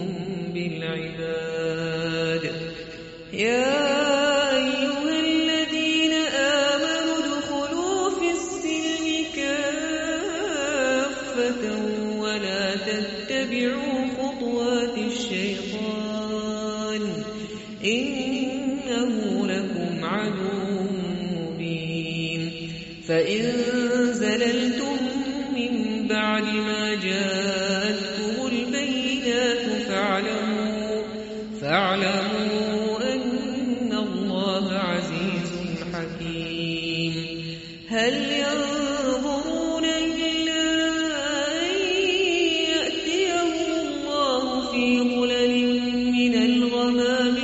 بالعباد يا أيها الذين آمنوا ادخلوا في السلم كافة ولا تتبعوا خطوات الشيطان إنه لكم عدو مبين فإن زللتم من بعد ما جاءتكم البينات فاعلموا أن الله عزيز حكيم هل ينظرون إلا أن يأتيهم الله في ظلل من الغمام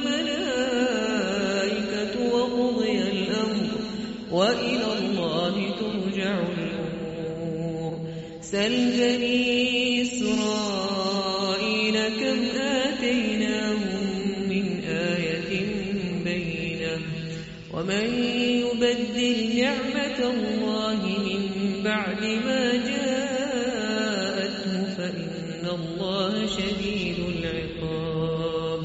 والملائكة وقضي الأمر وإلى الله ترجع الأمور سل بني إسرائيل كم آتيناهم من آية بينة ومن يبدل نعمة الله من بعد ما جاءته فإن الله شديد العقاب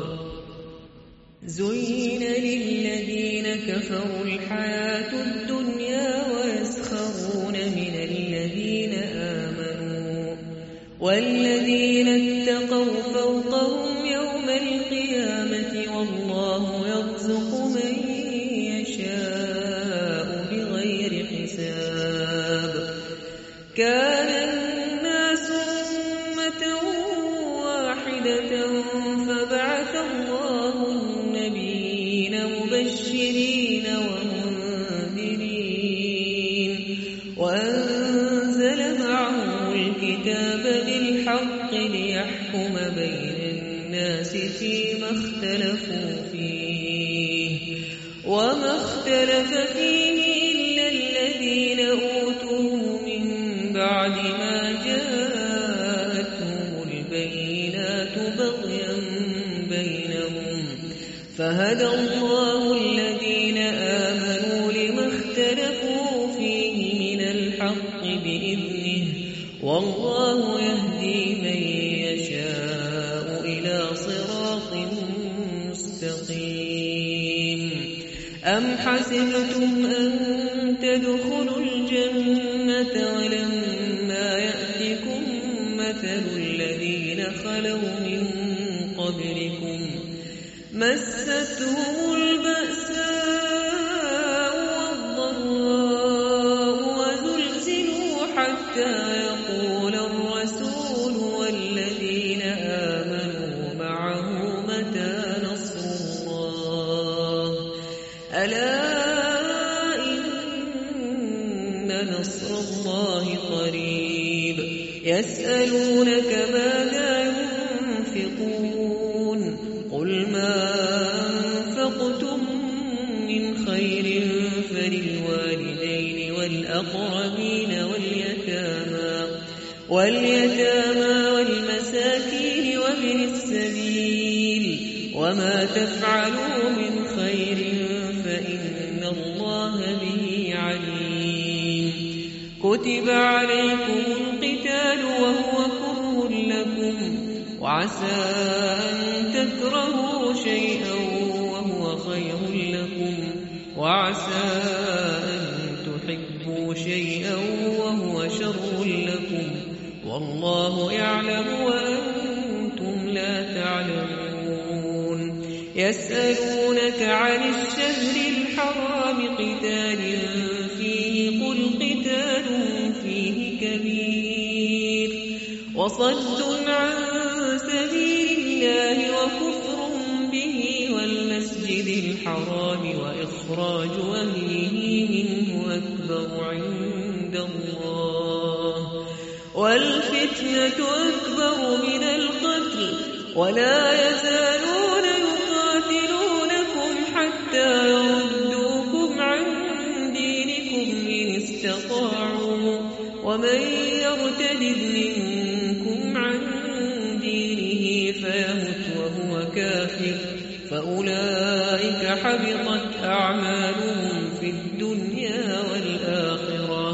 زين للذين كفروا الحياة الدنيا ويسخرون من الذين آمنوا والذين اتقوا فوقهم يوم القيامة والله يرزق من يشاء بغير حساب كان الناس أمة واحدة فبعث الله النبيين مبشرين ومنذرين وأنزل معهم الكتاب بالحق ليحكم بين الناس فيما اختلفوا فيه وما اختلف فيه إلا الذين أوتوه من بعد ما جاءتهم البينات بغيا بينهم فهدى الله الذين آمنوا لما اختلفوا فيه من الحق بإذنه والله والله يهدي من يشاء إلى صراط مستقيم. أم حسبتم أن تدخلوا الجنة ولما يأتكم مثل الذين خلوا من قبلكم مستهم البأساء والضراء وزلزلوا حتى يقول الرسول والذين آمنوا معه متى نصر الله ألا إن نصر الله قريب. يسألونك ماذا ينفقون قل ما أنفقتم من خير فللوالدين والأقربين واليتامى والمساكين وابن السبيل وما تفعلوا من خير فإن الله به عليم. كتب عليكم القتال وهو كره لكم وعسى أن تكرهوا شيئا وهو خير لكم وعسى أن تحبوا شيئا وهو شر لكم والله يعلم وأنتم لا تعلمون. يسألونك عن الشهر الحرام قتال فيه قل قتال فيه كبير وصد عن سبيل الله وكفر به والمسجد الحرام وإخراج أهله منه أكبر عند الله والفتنة أكبر من القتل ولا يزالون يقاتلونكم حتى يردوكم عن دينكم إن استطاعوا ومن يرتد منكم عن دينه فيمت وهو كافر فأولئك حبطت أعمالهم في الدنيا والآخرة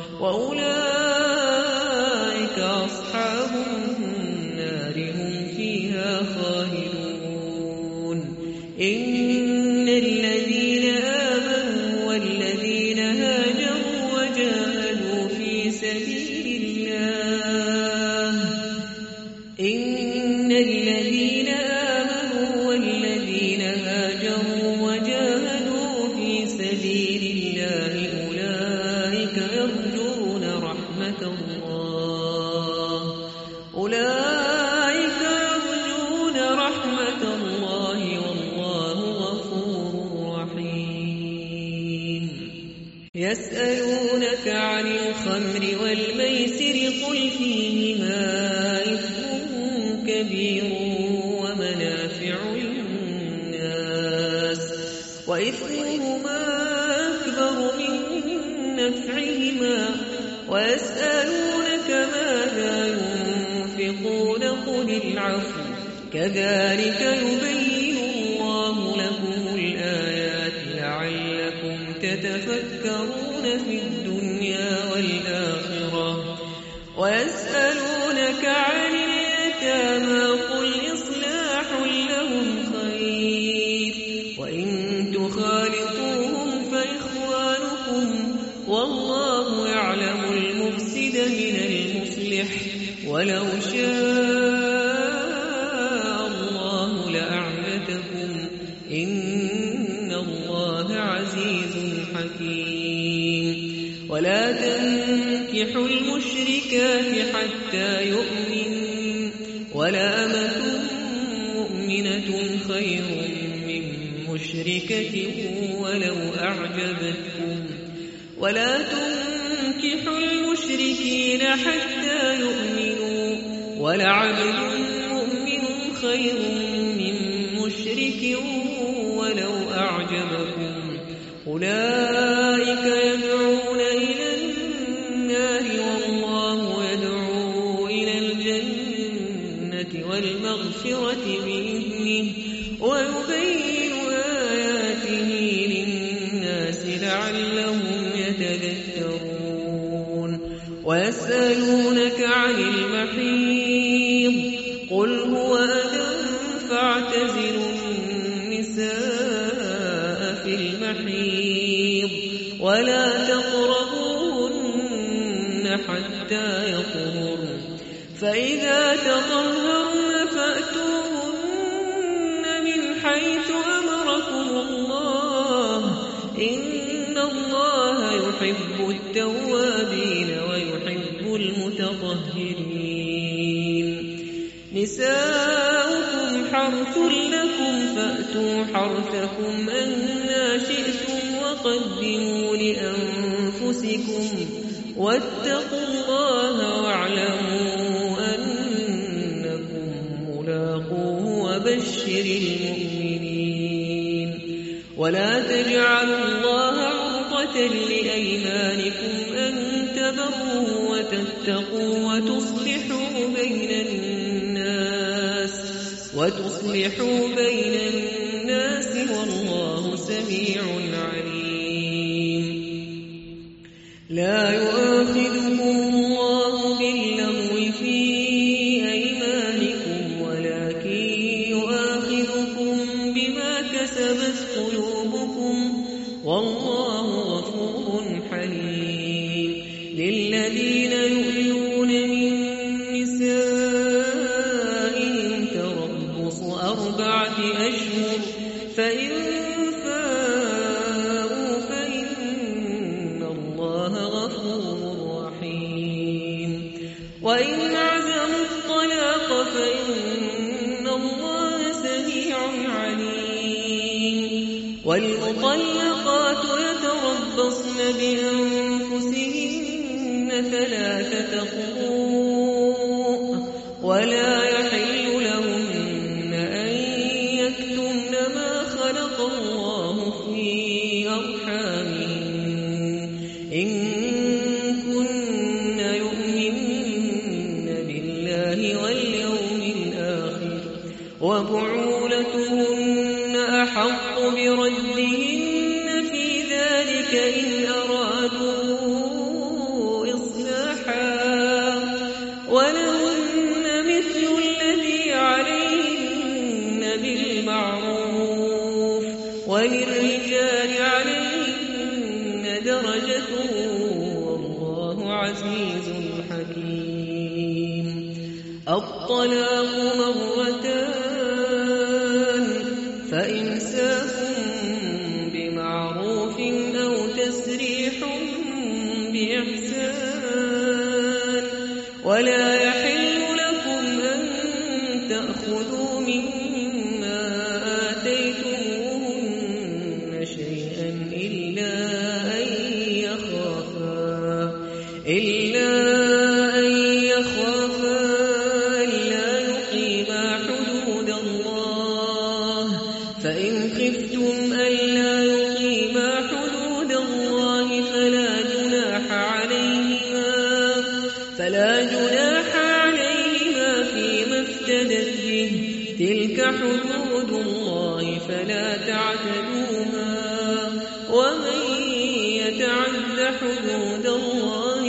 وأولئك أصحاب النار هم فيها خالدون. إن الذين آمنوا والذين هاجروا وجاهدوا في سبيل الله أولئك يرجون رحمة الله والله غفور رحيم. يسألونك عن الخمر والميسر قل فيهما إثم كبير ومنافع للناس وإثمهما أكبر من نفعهما ويسألونك ماذا ينفقون قل العفو كذلك يبين الله لكم الآيات لعلكم تتفكرون في الدنيا والآخرة. ويسألونك عن اليتامى قل إصلاح لهم خير وإن تخالطوهم فإخوانكم والله يعلم المفسد من المصلح ولو شاء الله لأعنتكم إن الله عزيز حكيم. ولا تنكحوا المشركات حتى يؤمن ولا أمة مؤمنة خير من مشركة ولو أعجبتكم ولا تنكحوا المشركين حتى يؤمنوا ولعبد مؤمن خير من مشرك ولو أعجبكم أولئك يدعون إلى النار والله يدعو إلى الجنة والمغفرة بإذنه ويبين آياته للناس لعلهم يتذكرون. ويسألونك عن فإذا تطهرن فأتوهن من حيث أمركم الله إن الله يحب التوابين ويحب المتطهرين نساؤكم حرث لكم فأتوا حرثكم أنى شئتم وقدموا لأنفسكم واتقوا الله واعلموا أنكم ملاقوه وبشر المؤمنين ولا تجعلوا الله عرضة لأيمانكم أن تبروا وتتقوا وتصلحوا بين الناس والله سميع عليم لا يؤاخذكم الله باللغو في أيمانكم ولكن يؤاخذكم بما كسبت قلوبكم والله غفور حليم للذين يؤلون من نسائهم تربص 4 أشهر فإن فاءوا فإن الله غفور رحيم وإن عزموا الطلاق فإن الله سميع عليم والمطلقات يتربصن بأنفسهن 3 قروء ولا يحل لهن أن يكتمن ما خلق الله في أرحامهن إن كن يؤمن بالله واليوم الآخر وبعولتهن أحق بردهن في ذلك إن أرادوا إصلاحا ولهن مثل الذي عليهن بالمعروف وللرجال عليهن درجة والله عزيز حكيم الطلاق مرتان فإمساك بمعروف أو تسريح بإحسان ولا يحل لكم أن تأخذوا مما آتيتموهن شيئا إلا أن يخافا ألا يقيما حدود الله فإن خفتم ألا يقيما حدود الله فلا جناح عليهما فيما افتدت به تلك حدود الله فلا تعتدوها ومن يتعد حدود الله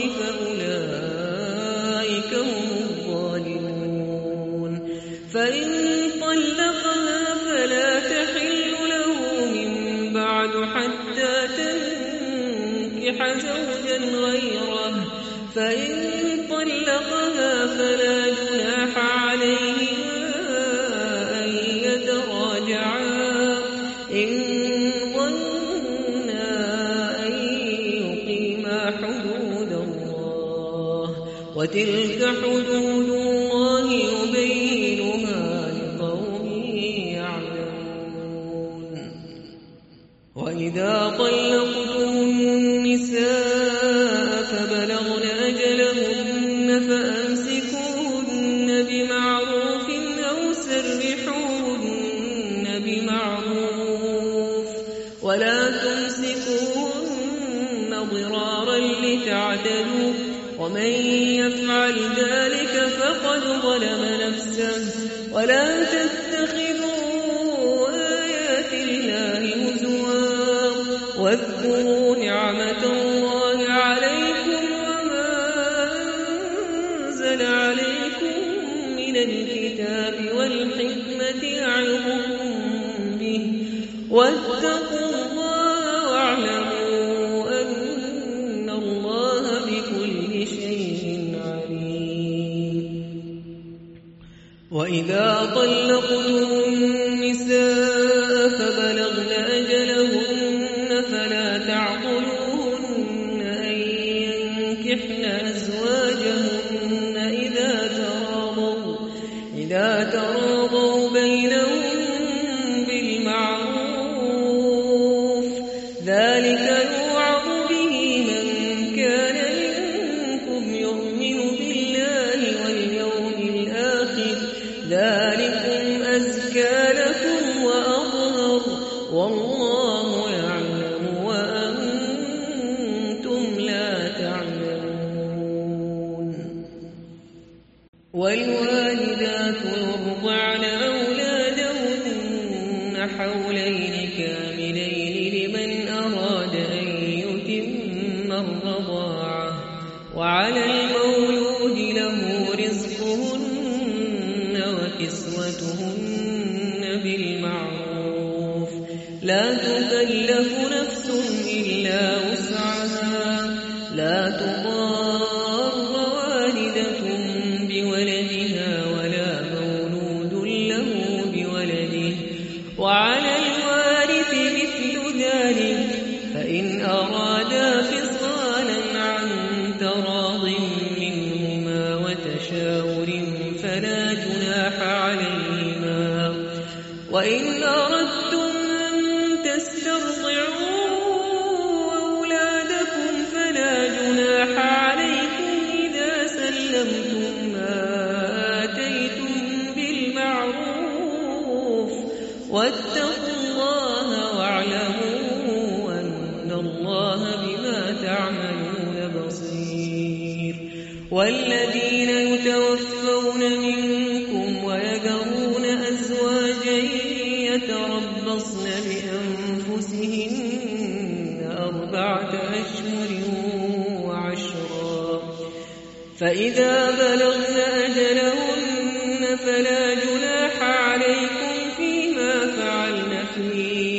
فأولئك هم الظالمون فإن طلقها فلا تحل له من بعد حتى تنكح زوجا غيره فإن طلقها فلا جناح عليهما أن يتراجعا إن ظنا أن يقيما حدود الله وتلك حدود الله يبينها لقوم يعلمون وإذا طلقتم النساء فبلغن أجلهن فأمسكوهن بمعروف أو سرحوهن بمعروف ولا تمسكوهن ضرارا لتعتدوا ومن يفعل ذلك فقد ظلم نفسه ولا تتخذوا آيات الله هزوا واذكروا نعمة الله عليكم وما أنزل عليكم من الكتاب والحكمة يعظكم به واتقوا الله واعلموا أن الله بكل شيء عليم وإذا طلقتم النساء فبلغن أجلهن فلا تعضلوهن أن ينكحن أزواجهن إذا تراضوا بينهم بالمعروف ذلك يوعظ به من كان منكم يؤمن بالله واليوم الآخر ذلكم أزكى لكم وأطهر والله يعلم وأنتم لا تعلمون. والوالدات يرضعن أولادهن حولين كاملين لمن أراد أن يتم الرضاعة وعلى المولود له رزقهن وكسوتهن بالمعروف لا تكلف نفس إلا وسعها لا تضار والدة بولدها ولا مولود له بولده وعلى الوارث مثل ذلك فإن أرادا فصالا عن تراض منهما وتشاور فلا جناح عليهما. وإن أردتم أن تسترضعوا أولادكم فلا جناح عليكم إذا سلمتم ما آتيتم بالمعروف واتقوا الله واعلموا أن الله بما تعملون بصير. والذين يتوفون منكم ويذرون أزواجا يتربصن بأنفسهن 4 أشهر وعشرا فإذا بلغن أجلهن فلا جناح عليكم فيما فعلن في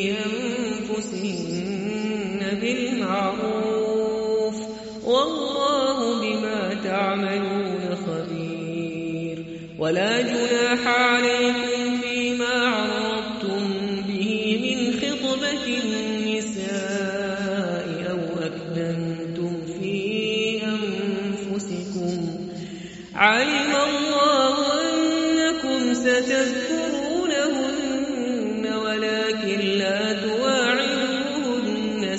أنفسهن بالمعروف والله بما تعملون خبير. ولا جناح عليكم فيما عرضتم به من خطبة النساء أو أكننتم في أنفسكم علم الله أنكم ستذكرونهن ولكن لا تواعدوهن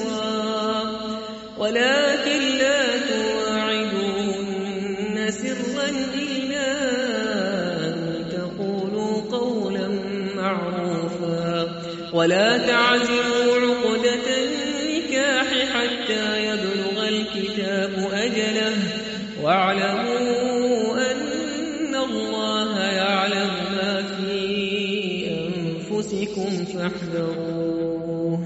سرا إلا أن تقولوا قولا معروفا ولا تعزموا عقدة النكاح حتى يبلغ الكتاب أجله واعلموا أن الله يعلم ما في أنفسكم فاحذروه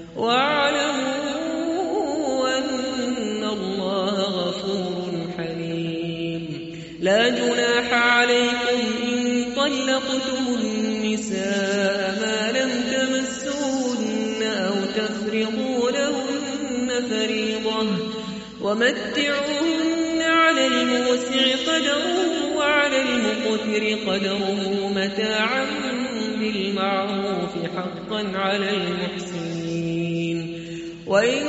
واعلموا أن الله غفور حليم. لا جناح عليكم إن طلقتم النساء ما لم تمسوهن أو تفرضوا لهن فريضة ومتعوهن على الموسع قدره وعلى المقتر قدره متاعا بالمعروف حقا على المحسنين. وإن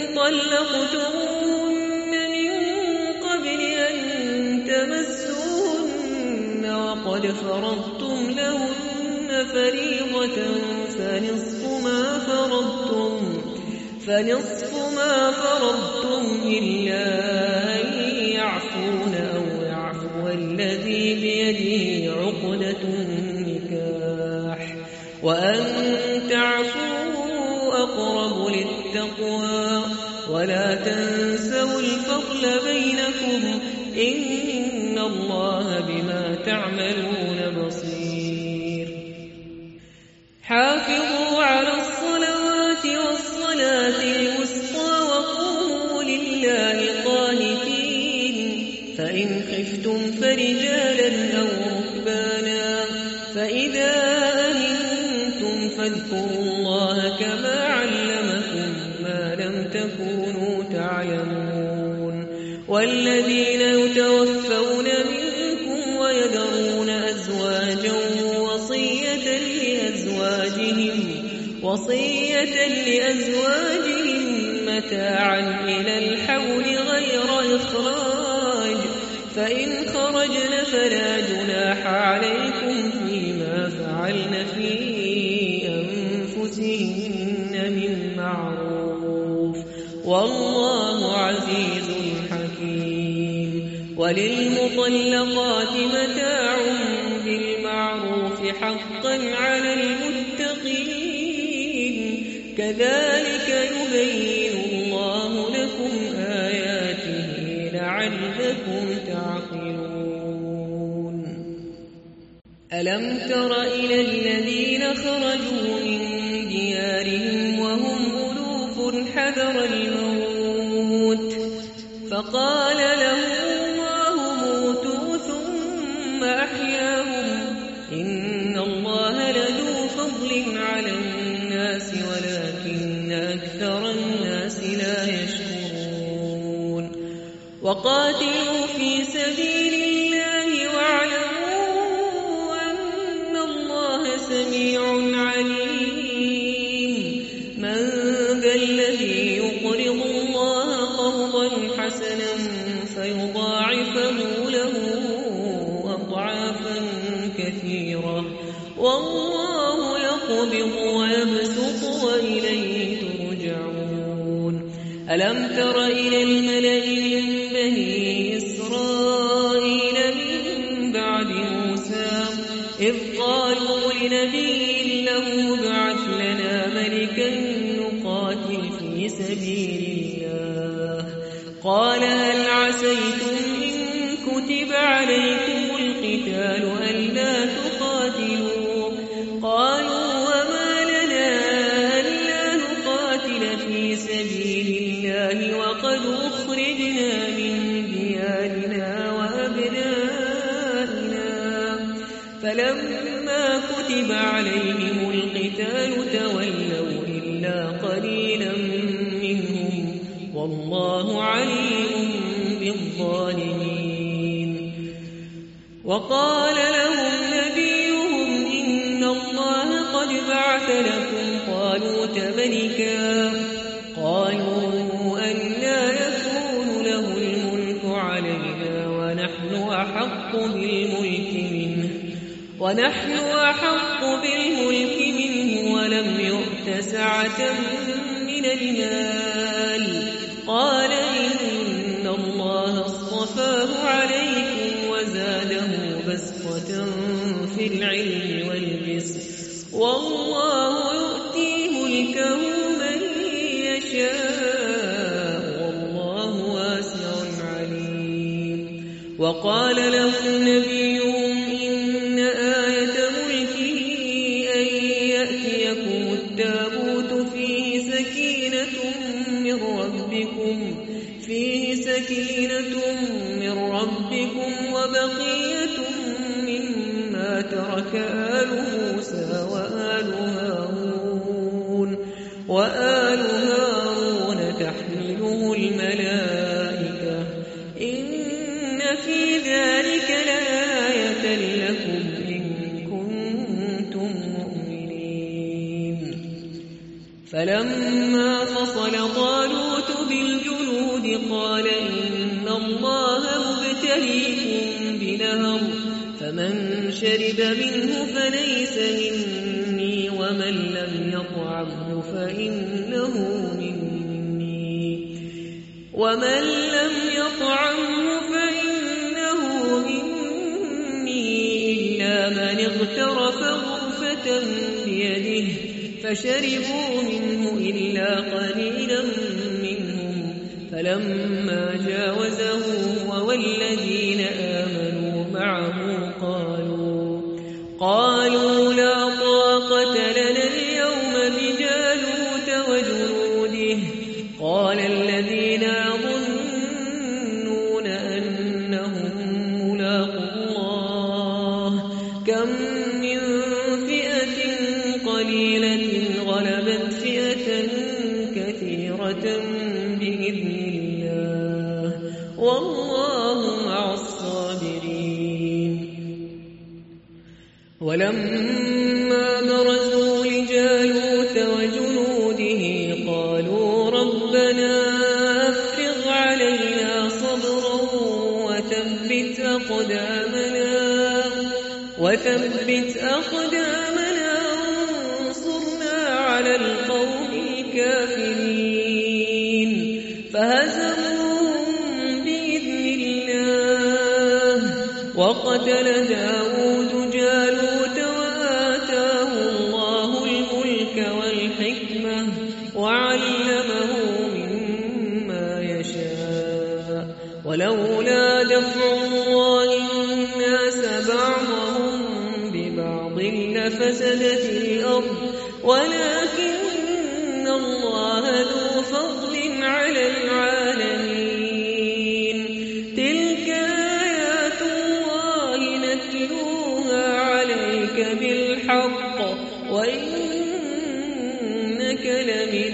طلقتموهن من قبل أن تمسوهن وقد فرضتم لهن فريضة فنصف ما فرضتم إلا أن يعفون أو يعفو الذي بيده عقدة النكاح وأن تعفوا أقرب للتقوى ولا تنسوا الفضل بينكم إن الله بما تعملون بصير. حافظوا على الصلوات والصلاة الوسطى وقوموا لله قانتين فإن خفتم فرجالا أو ركبانا فإذا أمنتم فاذكروا الله كما علمكم ما لم تكونوا تعلمون. والذين يتوفون منكم ويذرون أزواجا وصية لأزواجهم متاعا إلى الحول غير إخراج، فإن خرجن فلا جناح عليكم فيما فعلن في أنفسهن من معروف، والله عزيز حكيم. وللمطلقات متاع بالمعروف حقا على المتقين، كذلك يبين الله لكم آياته لعلكم تعقلون. ألم تر إلى الذين خرجوا من ديارهم وهم ألوف حذر الموت فقال لهم الله موتوا ثم أحياهم، إن الله لذو فضل على الناس ولكن أكثر الناس لا يشكرون. وقاتلوا في سبيل الله واعلموا أن الله سميع عليم. من ذا الذي يقرض الله قرضا حسنا فيضاعفه له أضعافا كثيرة، والله يقبض ويبسط وإليه ترجعون. ألم تر إلى الملأ من بني إسرائيل من بعد موسى إذ قالوا لنبي له ابعث لنا ملكا نقاتل في سبيل الله، قال هل عسيتم إن كتب عليكم القتال ألا تقاتلوا؟ قالوا وما لنا ألا نقاتل في سبيل الله وقد أخرجنا من ديارنا وأبنائنا، فلما كتب عليهم القتال تولوا إلا قليلا منهم، والله عليم بالظالمين. وقال لهم نبيهم إن الله قد بعث لكم طالوت ملكا، قالوا أنى يكون له الملك علينا ونحن أحق بالملك منه ولم يؤت سعة من المال، قال إن الله اصطفاه عليكم وزاده بسطة في العلم والجسم، والله يؤتي ملكه من يشاء والله واسع عليم. وقال لهم نبيهم إن آية ملكه أن يأتيكم التابوت فيه سكينة من ربكم وبقية مما ترك آل موسى وآل هارون تحمله الملائكة، إن في ذلك لآية لكم إن كنتم مؤمنين. فلما فصل طالوت بالجنود قال إن الله مبتليكم بنهر، فمن شرب منه فليس مني ومن لم يطعمه فإنه مني إلا من اغترف غرفة بيده، فشربوا منه إلا قليلا منهم، فلما جاوزه والذين آمنوا معه قالوا لا طاقة لنا اليوم بجالوت وجنوده، قال الذين يظنون أنهم ملاقو الله كم من فئة قليلة غلبت فئة كثيرة بإذن الله، والله مع الصابرين. ولما برزوا لجالوت وثبت أقدامنا وانصرنا على القوم الكافرين فهزموهم بإذن الله وقتل داود جالوت وآتاه الله الملك والحكمة وعلمه مما يشاء ولولا دفع الله الناس بعضهم ببعض لفسدت الأرض ولكن الله ذو فضل على العالمين تلك آيات الله نتلوها عليك بالحق وإنك لمن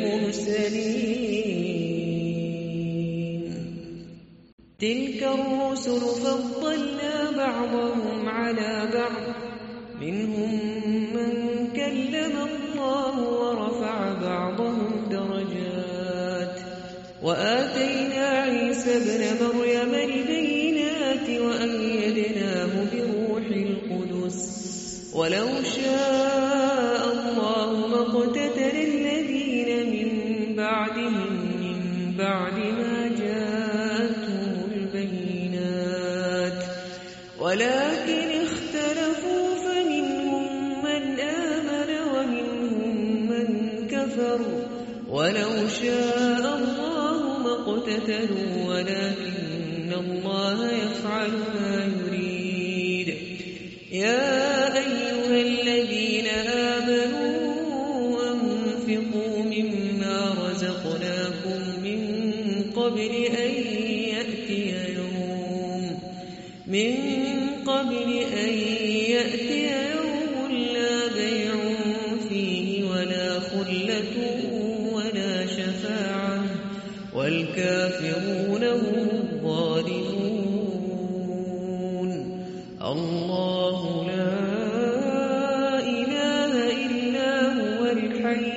المرسلين تلك الرسل فضلنا بعضهم على بعض منهم من كلم الله ورفع بعضهم درجات وآتينا عيسى ابن مريم البينات وأيدناه بروح القدس ولو شاء الله ما اقتتل الذين من بعدهم من بعد ما جاءتهم البينات ولكن اختلفوا فمنهم من آمن ومنهم من كفر ولو شاء الله ما اقتتلوا ولكن الله يفعل ما يريد يا أيها الذين آمنوا أنفقوا مما رزقناكم من قبل أن يأتي يوم لا بيع فيه ولا خلة ولا شفاعة والكافرون هم الظالمون الله لا إله إلا هو الحي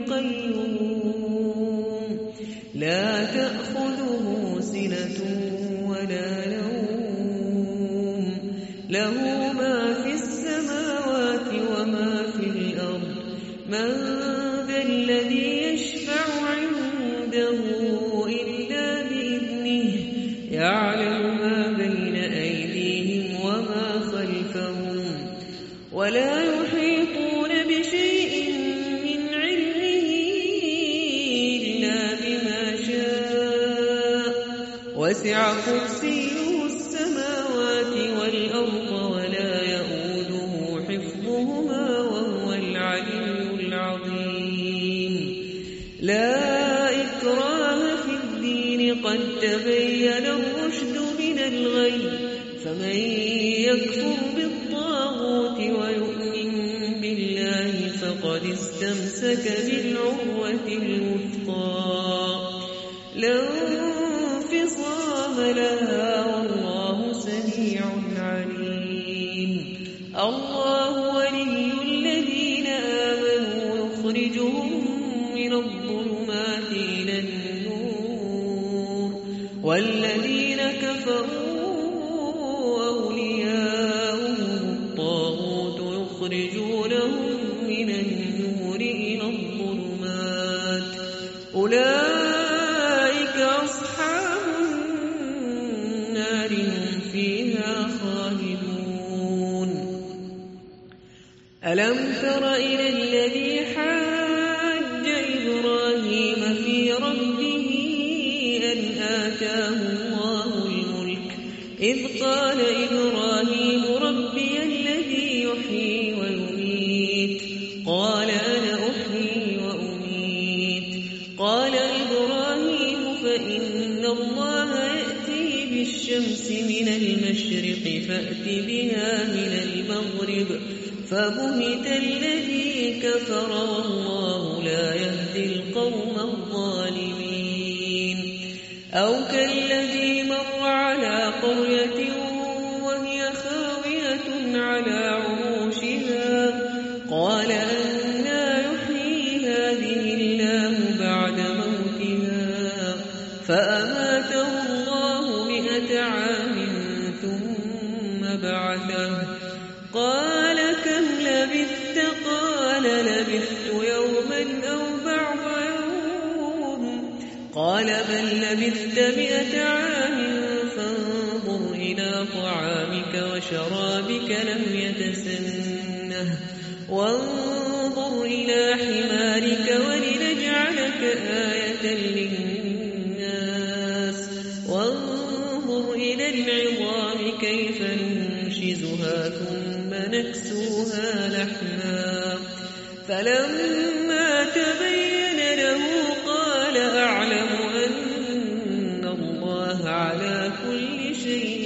القيوم لا تأخذه سنة ولا نوم له ما في السماوات وما في الأرض من ذا الذي يشفع عنده إلا بإذنه يعلم ما بين أيديهم وما خلفهم ولا يحيطون بشيء من علمه إلا بما شاء وسع كرسيه السماوات والأرض ولا يؤوده حفظهما وهو العلي العظيم لا إكراه في الدين قد تبين الرشد من الغي فمن يكفر بالطاغوت ويؤمن بالله فقد استمسك بالعروة الوثقى لا انفصام لها والله سميع عليم الله ولي الذين آمنوا يخرجهم من الظلمات إلى النور والذين كفروا أولياؤهم الطاغوت يخرجونهم من النور إلى الظلمات أولئك أصحاب النار هم فيها خالدون ألم تر إلى الذي حاج إبراهيم في ربه أن آتاه الله الملك إذ قال إبراهيم ربي الذي يحيي ويميت قال أنا أحيي وأميت قال إبراهيم فإن الله يأتي بالشمس من المشرق فأت بها من المغرب فبهت الذي كفر والله لا يهدي القوم الظالمين أو كالذي مر على قرية وهي خاوية على عروشها قال أنى يحيي هذه الله بعد موتها فأماته الله 100 عام ثم بعثه قال كم لبثت؟ قال لبثت يوما أو بعض يوم. قال بل لبثت 100 عام فانظر إلى طعامك وشرابك لم يتسنه وانظر إلى حمارك ولنجعلك آية للناس وانظر إلى العظام كيف ننشزها ثم نكسوها لحما. فلما تبين له قال أعلم أن الله على كل شيء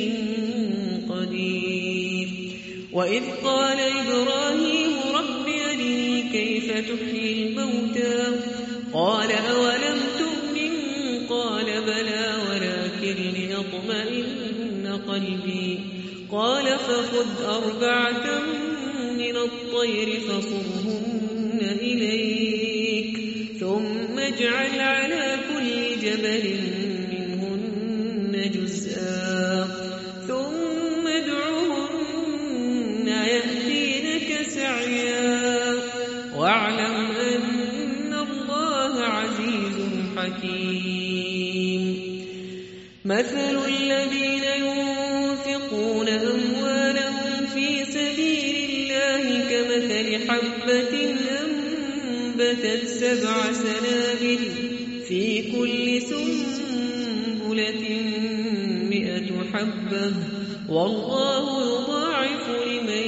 قدير. وإذ قال إبراهيم رب أرني كيف تحيي الموتى قال أولم تؤمن قال بلى ولكن ليطمئن قلبي قال فخذ 4 من الطير فصرهن إليك ثم اجعل على كل جبل منهن جزءا ثم ادعهن يأتينك سعيا واعلم أن الله عزيز حكيم. مثل الذين ينفقون أموالهم في سبيل الله كمثل حبة أنبتت 7 سنابل في كل سنبلة 100 حبة والله يضاعف لمن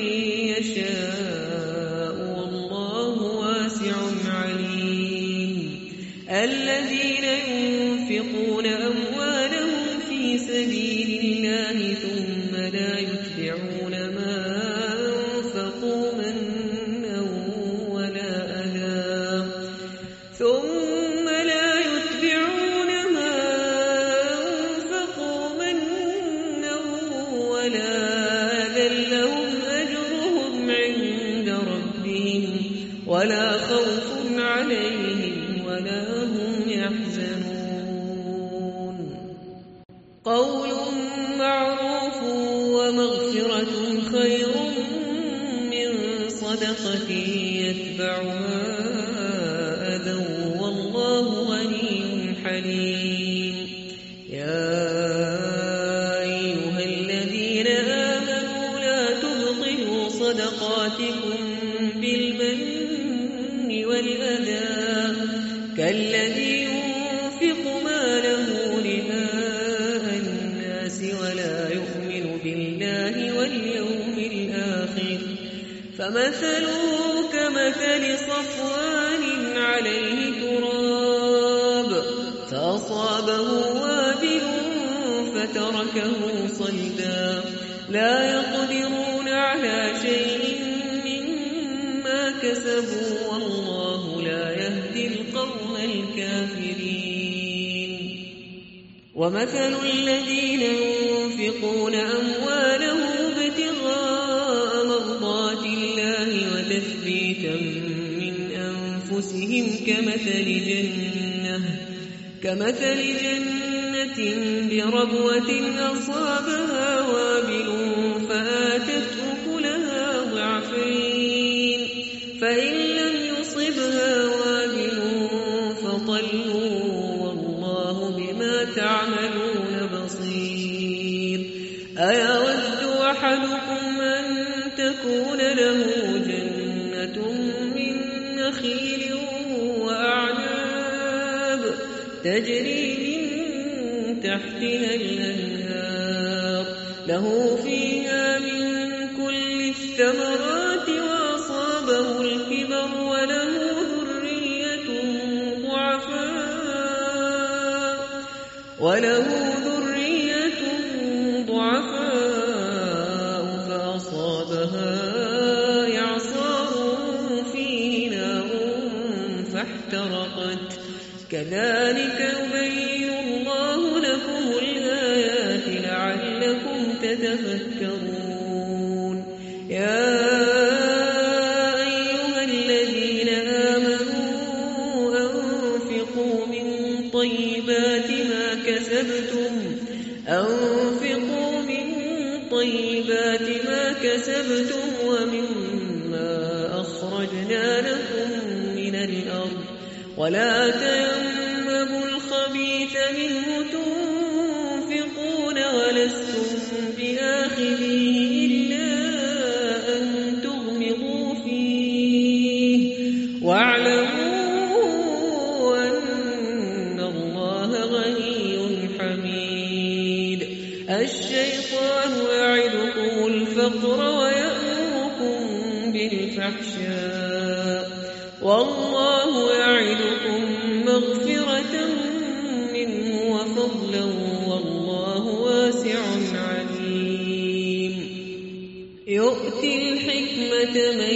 يشاء والله واسع عليم. الذين ينفقون أموالهم في سبيل الله ثم لا يتبعون ما أنفقوا منا ولا أذى لهم أجرهم عند ربهم ولا خوف عليهم ولا هم يحزنون. قول معروف ومغفرة خير من صدقة يتبعها أذى والله غني حليم. يا أيها الذين آمنوا لا تبطلوا صدقاتكم بالمن والأذى كالذي ينفق ماله رئاء الناس ولا يؤمن بالله واليوم الآخر فمثله كمثل صفوان عليه تراب فأصابه وابل فتركه صلدا لا يقدرون على شيء مما كسبوا والله لا يهدي القوم الكافرين. ومثل الذين ينفقون أموالهم ابتغاء مرضات الله وتثبيتا من أنفسهم كمثل جنة بربوة أصابها وابل فآتت أكلها ضعفين فإن لم يصبها وابل فطل والله بما تعملون بصير. أيود أحدكم أن تكون له جنة من نخيل وأعناب تجري من تحتها الأنهار له فيها من كل الثمرات وأصابه الكبر وله ذرية ضعفاء فأصابها إعصار فيه نار فاحترقت كذلك يبين الله لكم الآيات لعلكم تتفكرون. يا أيها الذين آمنوا أنفقوا من طيبات ما اكتسبتم ومما أخرجنا لكم من الأرض ولا تيمموا الخبيث منه تنفقون ولستم بآخذيه إلا أن تغمضوا فيه واعلموا أن الله غني حميد. الشيطان يعدكم الفقر ويأمركم بالفحشاء والله يعدكم مغفرة منه وفضلا والله واسع عليم. يؤتي الحكمة من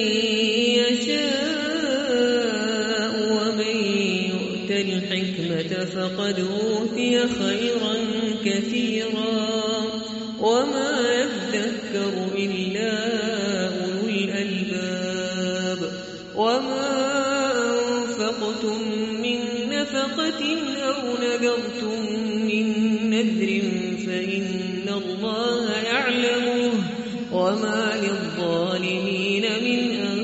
يشاء ومن يؤت الحكمة فقد أوتي خيرا كثيرا وما يذكر إلا أولو الألباب. وما أنفقتم من نفقة أو نذرتم من نذر فإن الله يعلمه وما للظالمين من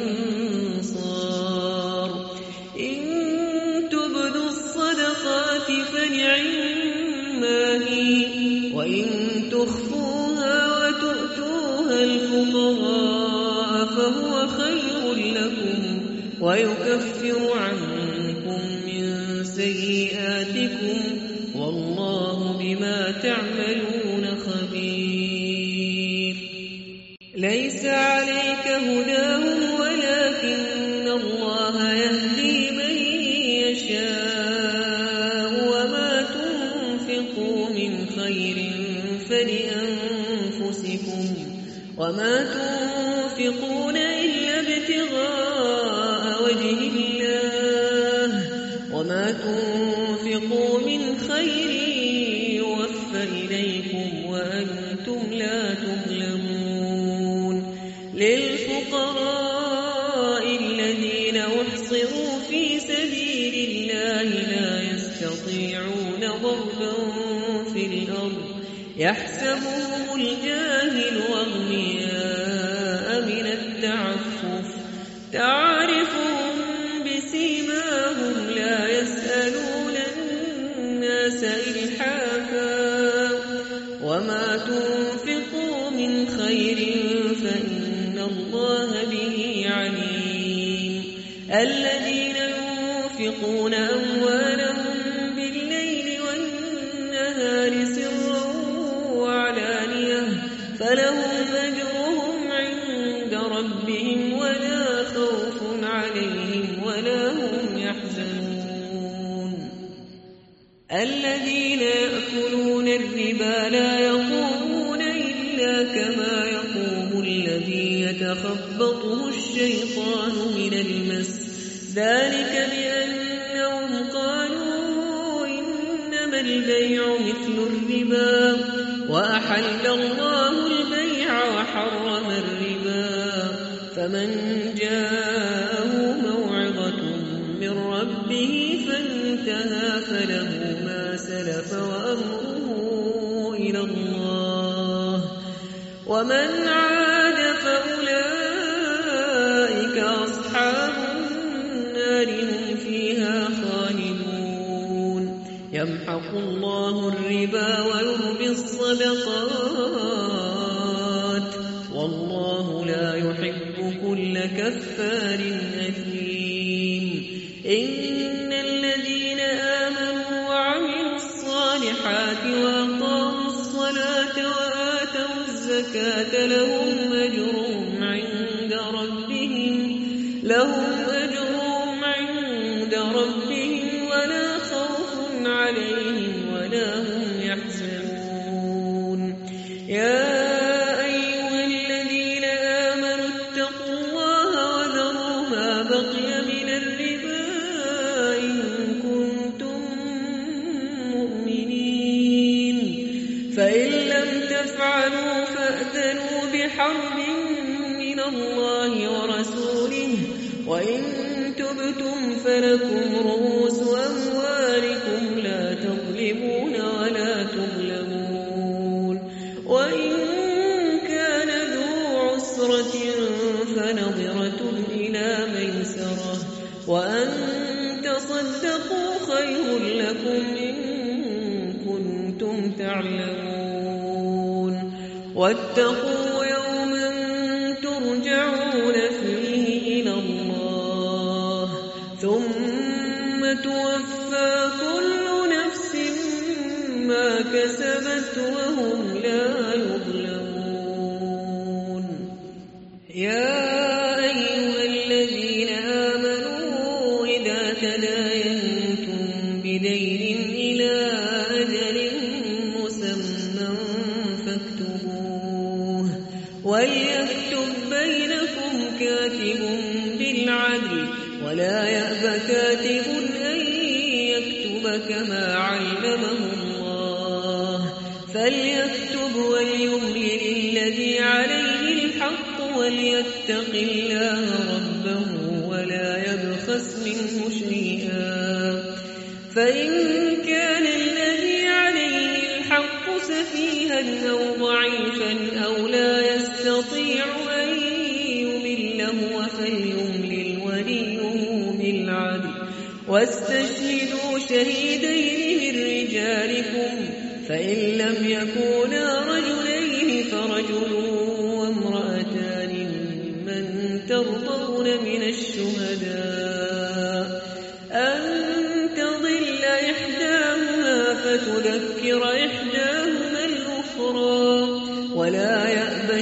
أنصار. إن تبدوا الصدقات فنعما هي وإن تخفوها وتؤتوها الفقراء فهو خير لكم ويكفر عنكم من سيئاتكم والله بما تعملون خبير. ليس عليك هداهم ولكن الله يهدي من يشاء وما تنفقوا من خير فلأنفسكم وما تنفقون إلا ابتغاء وجه الله وما تنفقوا من خير يوفى إليكم وأنتم لا تظلمون. للفقراء الذين أحصروا في سبيل الله لا يستطيعون ضربا في الأرض يحسبهم الجاهل أغنياء من التعفف تعرفهم بسيماهم لا يسألون الناس إلحافا وما تنفقوا من خير فإن الله به عليم. الذين ينفقون أموالهم بالليل والنهار سرا وعلانية فلهم أجرهم عند ربهم ولا خوف عليهم ولا هم يحزنون. الذين يأكلون الربا لا يقومون إلا كما يقوم الذي يتخبطه الشيطان من المس ذلك بأنهم قالوا إنما البيع مثل الربا وأحل الله البيع وحرم الربا فمن جاءه موعظة من ربه فانتهى فله ما سلف وأمره إلى الله ومن عاد فأولئك أصحاب النار هم فيها خالدون. يمحق الله الربا ويربي الصدقات والله لا يحب كل كفار أثيم. إن الذين آمنوا وعملوا الصالحات وأقاموا الصلاة وآتوا الزكاة لهم أجرهم عند ربهم ولا خوف عليهم ولا هم يحزنون. يا أيها الذين آمنوا اتقوا الله وذروا ما بقي من الربا إن كنتم مؤمنين فإن لم تفعلوا فأذنوا بحرب من الله ورسوله وإن تبتم فلكم رؤوس أموالكم لا تظلمون ولا تظلمون. وإن كان ذو عسرة وأن تصدقوا خير لكم إن كنتم تعلمون واتقوا يوما ترجعون فيه إلى الله ثم توفى كل نفس ما كسبت وهم لا يظلمون. يا أيها الذين آمنوا إذا تداينتم بدين إلى أجل مسمى فاكتبوه وليكتب بينكم كاتب بالعدل ولا يأب كاتب أن يكتب كما علمه الله فليكتب وليملل الذي عليه الحق وليتق الله ربه ولا يبخس منه شيئا فإن كان الذي عليه الحق سفيها أو ضعيفا أو لا يستطيع أن يمله فليملل وليه بالعدل واستشهدوا شهيدين من رجالكم فإن لم يكونا رجلين فرجل وامرأتان ممن ترضون من الشهداء أن تضل إحداهما فتذكر إحداهما الأخرى ولا يأبى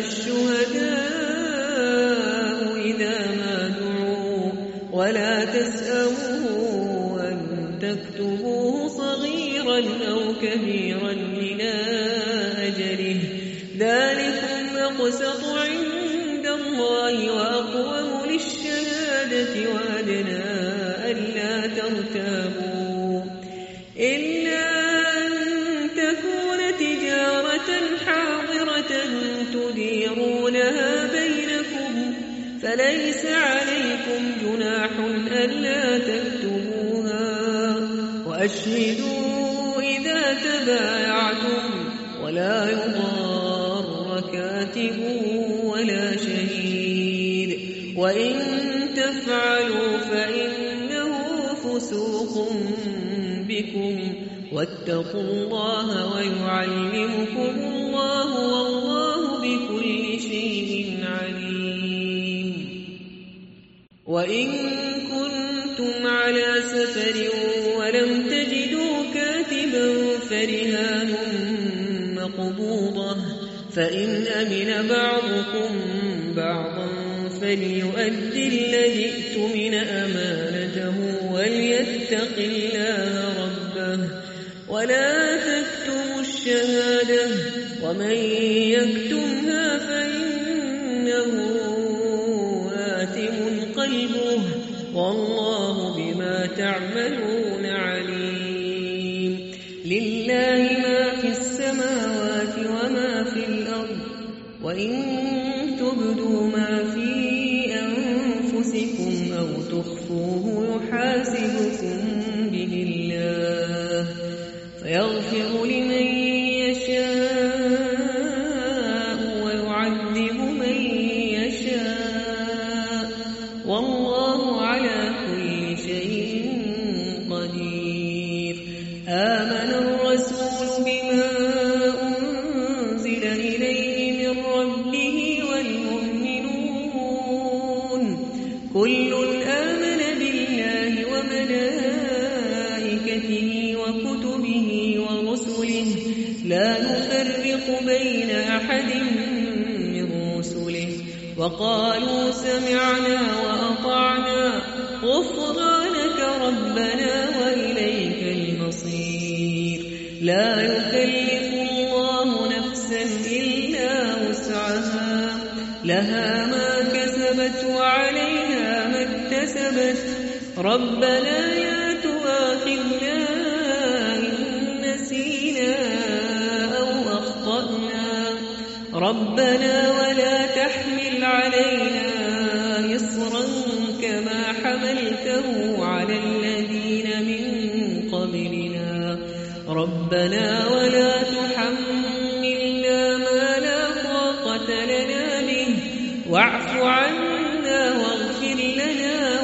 الشهداء إذا ما دعوا ولا تسأموا أن تكتبوه صغيرا أو كبيرا إلى أجله ذلكم أقسط عند الله وأقوم للشهادة وأدنى ألا ترتابوا إلا أن تكون تجارة حاضرة تديرونها بينكم فليس عليكم جناح ألا تكتبوها وأشهدوا إذا تبايعتم ولا يضار كاتب ولا شهيد وإن تفعلوا فإنه فسوق بكم واتقوا الله ويعلمكم الله والله بكل شيء عليم. وإن كنتم على سفر ولم تجدوا كاتبا فرهان مقبوضة فإن أمن بعضكم بعضا فليؤدي الذي اؤتمن أمانته وليتق الله ربه ولا تكتموا الشهادة ومن يكتمها فإنه آثم قلبه والله بما تعملون عليم. لله ما في السماوات وما في الأرض وإن تبدوا ما في أنفسكم أو تخفوه يحاسبكم به الله فيغفر لمن يشاء ويعذب من يشاء والله على كل شيء قدير. آمن الرسول بما أنزل إليه من ربه والمؤمنون كل آمن بالله وملائكته وكتبه ورسله لا نفرق بين أحد من رسله وقالوا سمعنا وأطعنا غفرانك ربنا وإليك المصير. لا يكلف الله نفسا إلا وسعها لها ما كسبت وعليها ما اكتسبت ربنا لا تؤاخذنا إن نسينا أو أخطأنا ربنا ولا تحمل علينا إصرا كما حملته على الذين من قبلنا ربنا ولا تحملنا ما لا طاقة لنا به واعف عنا واغفر لنا